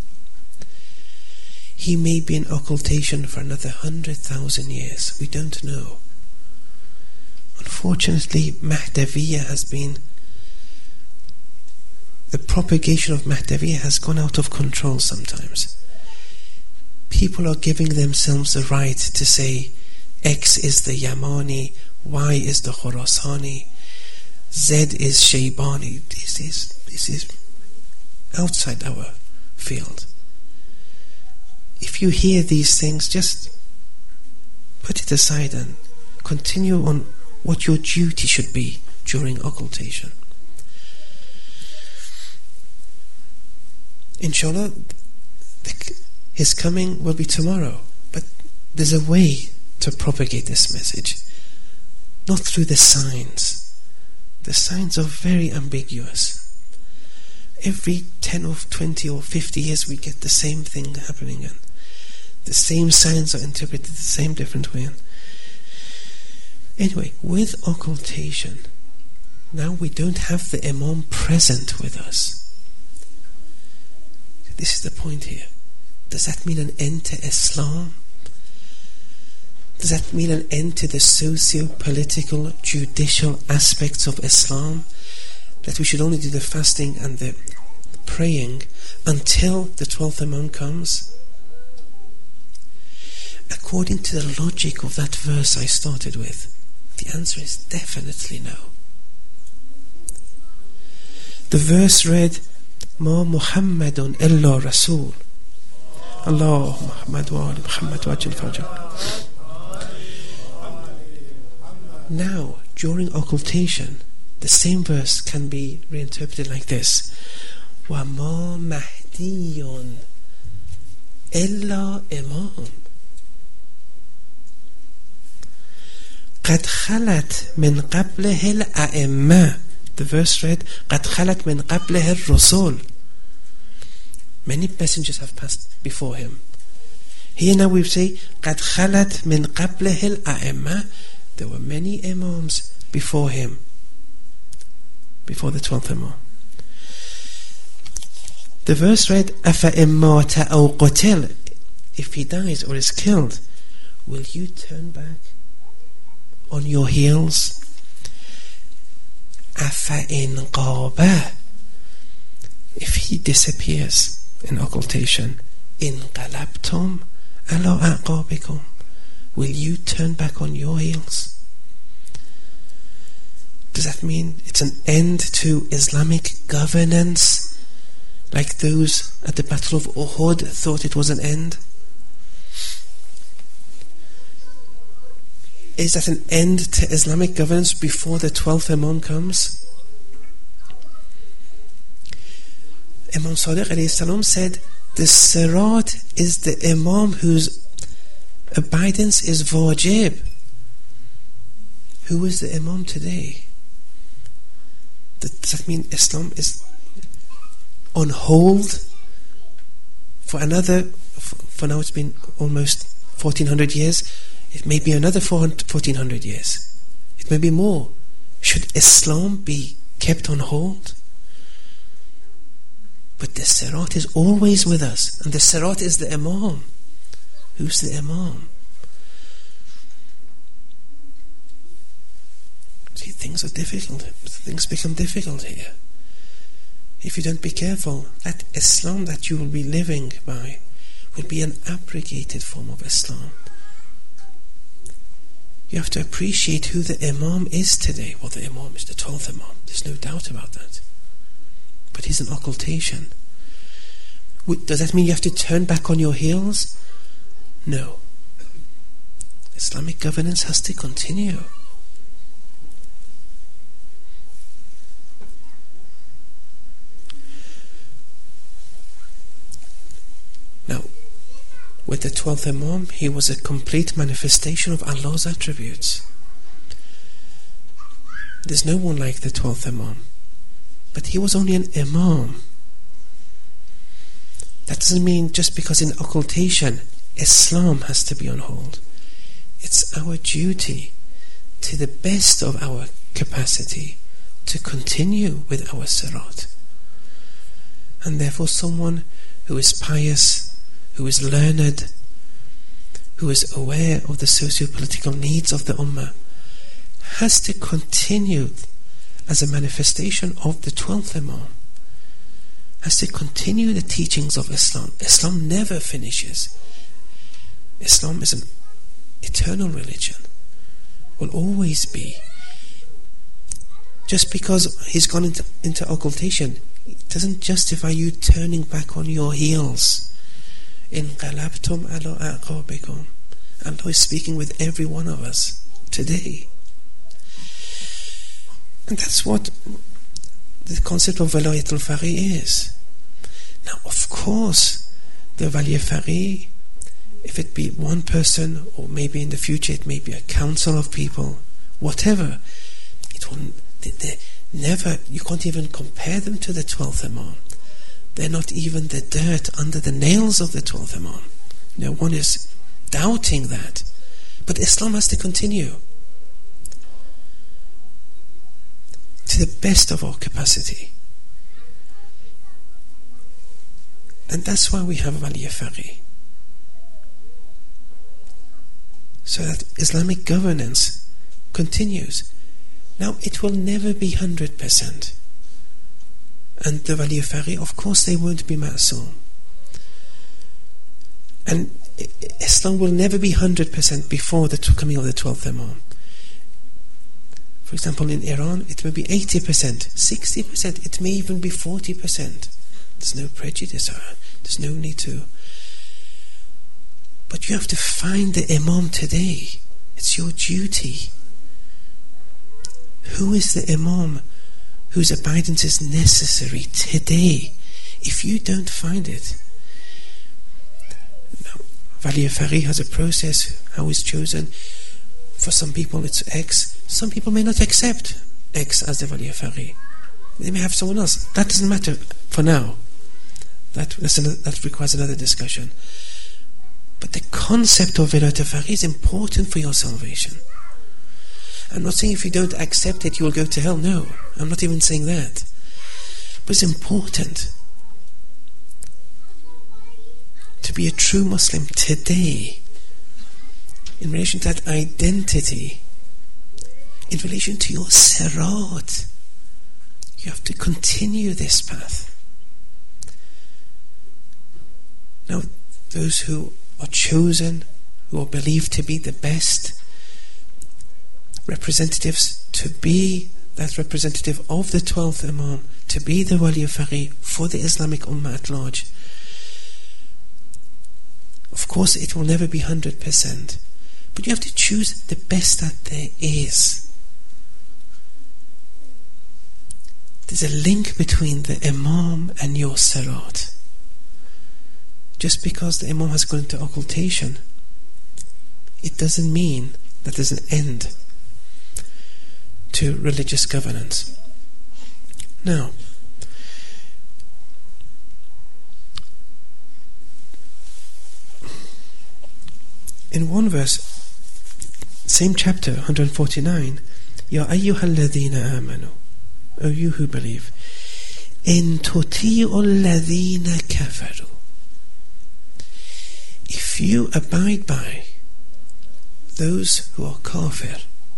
He may be in occultation for another hundred thousand years, we don't know. Unfortunately, Mahdaviya has been, the propagation of Mahdaviya has gone out of control sometimes. People are giving themselves the right to say X is the Yamani, Y is the Khurasani, Z is Shaybani. This is, this is outside our field. If you hear these things, just put it aside and continue on what your duty should be during occultation. Inshallah, the, his coming will be tomorrow, but there's a way to propagate this message, not through the signs. The signs are very ambiguous. Every ten or twenty or fifty years we get the same thing happening, and the same signs are interpreted the same different way. Anyway, with occultation, now we don't have the Imam present with us. This is the point here. Does that mean an end to Islam? Does that mean an end to the socio-political, judicial aspects of Islam? That we should only do the fasting and the praying until the twelfth Imam comes? According to the logic of that verse I started with, the answer is definitely no. The verse read, Ma Muhammadun illa Rasul. Allah Muhammad wa ali Muhammad wa ajil fajr. Now, during occultation, the same verse can be reinterpreted like this: Wa ma mahdiyun illa imam. قد خلت من قبله الأئمة. The verse read قد خلت من قبله الرسل. Many messengers have passed before him. Here now we say قد خلت من قبله الأئمة. There were many imams before him, before the twelfth Imam. The verse read أفإن مات أو قتل. If he dies or is killed, will you turn back on your heels? أفإن غاب. If he disappears in occultation, انقلبتم على أعقابكم. Will you turn back on your heels? Does that mean it's an end to Islamic governance, like those at the Battle of Uhud thought it was an end? Is that an end to Islamic governance before the twelfth Imam comes? Imam Sadiq alayhi salam said, the Sirat is the Imam whose abidance is wajib. Who is the Imam today? Does that mean Islam is on hold for another, for now it's been almost fourteen hundred years, it may be another fourteen hundred years, it may be more. Should Islam be kept on hold? But the Sirat is always with us, and the Sirat is the Imam. Who's the Imam? See, things are difficult. Things become difficult here. If you don't be careful, that Islam that you will be living by will be an abrogated form of Islam. You have to appreciate who the Imam is today. Well, the Imam is the twelfth Imam. There's no doubt about that. But he's an occultation. Does that mean you have to turn back on your heels? No. Islamic governance has to continue. Now, with the twelfth Imam, he was a complete manifestation of Allah's attributes. There's no one like the twelfth Imam. But he was only an Imam. That doesn't mean just because in occultation Islam has to be on hold. It's our duty, to the best of our capacity, to continue with our sirat. And therefore someone who is pious, who is learned, who is aware of the socio-political needs of the ummah, has to continue as a manifestation of the twelfth Imam, has to continue the teachings of Islam. Islam never finishes. Islam is an eternal religion, will always be. Just because he's gone into, into occultation, it doesn't justify you turning back on your heels. Inqalabtum ala aqabikum. Allah is speaking with every one of us today. And that's what the concept of Walayat al-Faqih is. Now, of course, the Wali al-Faqih, if it be one person, or maybe in the future it may be a council of people, whatever, it will they, they never, you can't even compare them to the twelfth Imam. They're not even the dirt under the nails of the twelfth Imam. No one is doubting that. But Islam has to continue to the best of our capacity. And that's why we have Wali al-Faqih. So that Islamic governance continues. Now, it will never be one hundred percent. And the Wali al-Faqih, of course, they won't be ma'soom. And Islam will never be one hundred percent before the coming of the twelfth Imam. For example, in Iran, it may be eighty percent, sixty percent, it may even be forty percent. There's no prejudice, there's no need to. But you have to find the Imam today. It's your duty. Who is the Imam whose abidance is necessary today? If you don't find it, Wali al-Faqih has a process, how it's chosen. For some people it's X. Some people may not accept X as the Wali al-Faqih. They may have someone else. That doesn't matter for now. That, that's another, that requires another discussion. But the concept of Walayat al-Faqih is important for your salvation. I'm not saying if you don't accept it you will go to hell. No, I'm not even saying that. But it's important to be a true Muslim today in relation to that identity, in relation to your sirat. You have to continue this path. Now, those who are chosen, who are believed to be the best representatives, to be that representative of the twelfth Imam, to be the Wali al-Faqih for the Islamic Ummah at large, of course it will never be one hundred percent, but you have to choose the best that there is. There's a link between the Imam and your sirat. Just because the Imam has gone into occultation, it doesn't mean that there's an end to religious governance. Now, in one verse, same chapter, one hundred forty-nine, Ya ayyuhal ladhina amanu, O you who believe, in tuti'u alladhina kafaru, if you abide by those who are kafir.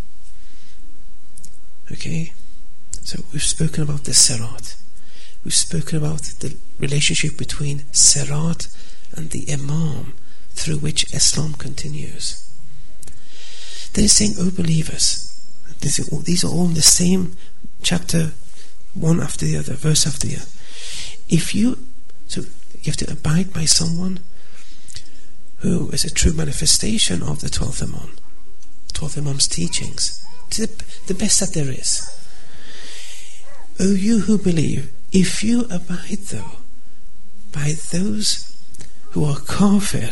Okay, so we've spoken about the sirat, we've spoken about the relationship between sirat and the Imam through which Islam continues. Then he's saying, O believers, these are all in the same chapter, one after the other, verse after the other. If you, so you have to abide by someone who is a true manifestation of the twelfth Imam, twelfth Imam's teachings, to the, the best that there is. O you who believe, if you abide though by those who are kafir,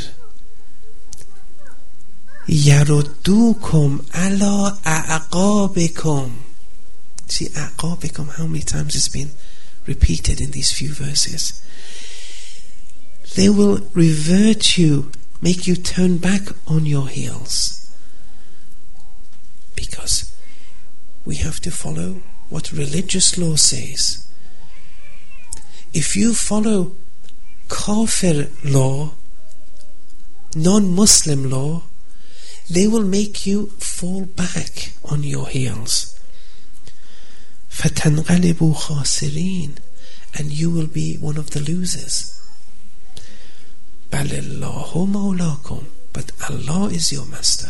yaruddukum ala a'aqabikum. See, a'aqabikum, how many times it's been repeated in these few verses? they will revert you, make you turn back on your heels. Because we have to follow what religious law says. If you follow kafir law, non-Muslim law, they will make you fall back on your heels. فَتَنْغَلِبُوا خَاسِرِينَ, and you will be one of the losers. بَلِ اللَّهُ مَوْلَاكُمْ, but Allah is your master.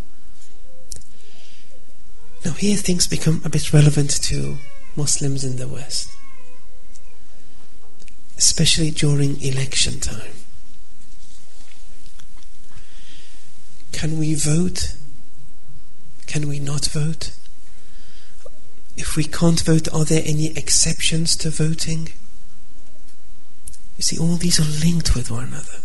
Now here things become a bit relevant to Muslims in the West, especially during election time. Can we vote? Can we not vote? If we can't vote, are there any exceptions to voting? You see, all these are linked with one another.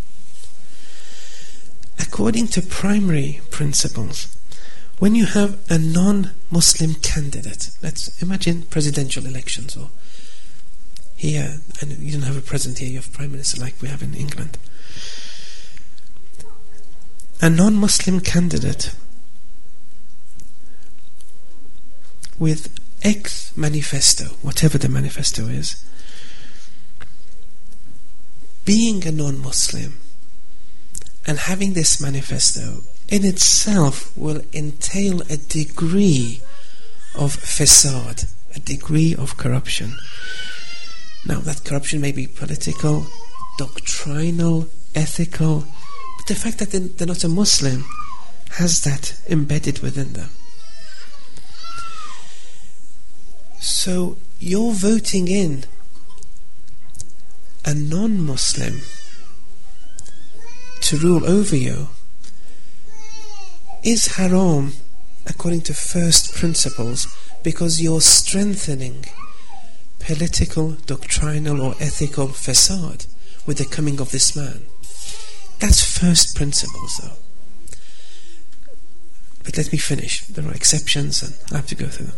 According to primary principles, when you have a non-Muslim candidate, let's imagine presidential elections, or here, and you don't have a president here, you have a prime minister like we have in England. A non-Muslim candidate with X manifesto, whatever the manifesto is, being a non-Muslim and having this manifesto in itself will entail a degree of fasad, a degree of corruption. Now that corruption may be political, doctrinal, ethical, but the fact that they're not a Muslim has that embedded within them. So you're voting in a non-Muslim to rule over you is haram according to first principles, because you're strengthening political, doctrinal or ethical facade with the coming of this man. That's first principles though. But let me finish. There are exceptions and I have to go through them.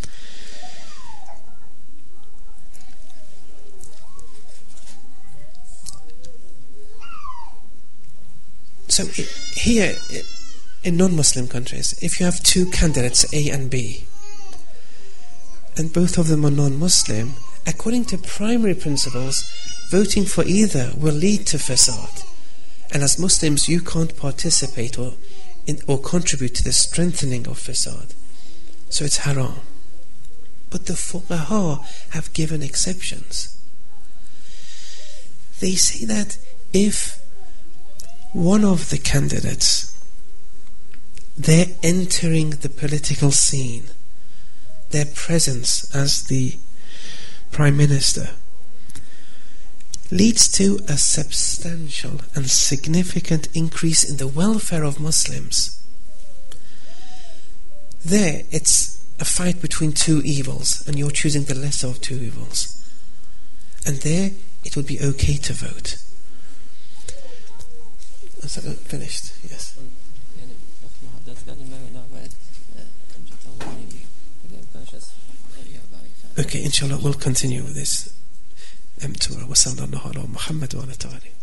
So here in non-Muslim countries, if you have two candidates, A and B, and both of them are non-Muslim, according to primary principles, voting for either will lead to fasad. And as Muslims, you can't participate or in, or contribute to the strengthening of fasad. So it's haram. But the fuqaha have given exceptions. They say that if one of the candidates, they're entering the political scene, their presence as the Prime Minister leads to a substantial and significant increase in the welfare of Muslims. There, it's a fight between two evils, and you're choosing the lesser of two evils. And there, it would be okay to vote. So, uh, finished, yes. Okay, inshallah, we'll continue with this um, tomorrow. Wa sallallahu ala Muhammad wa ala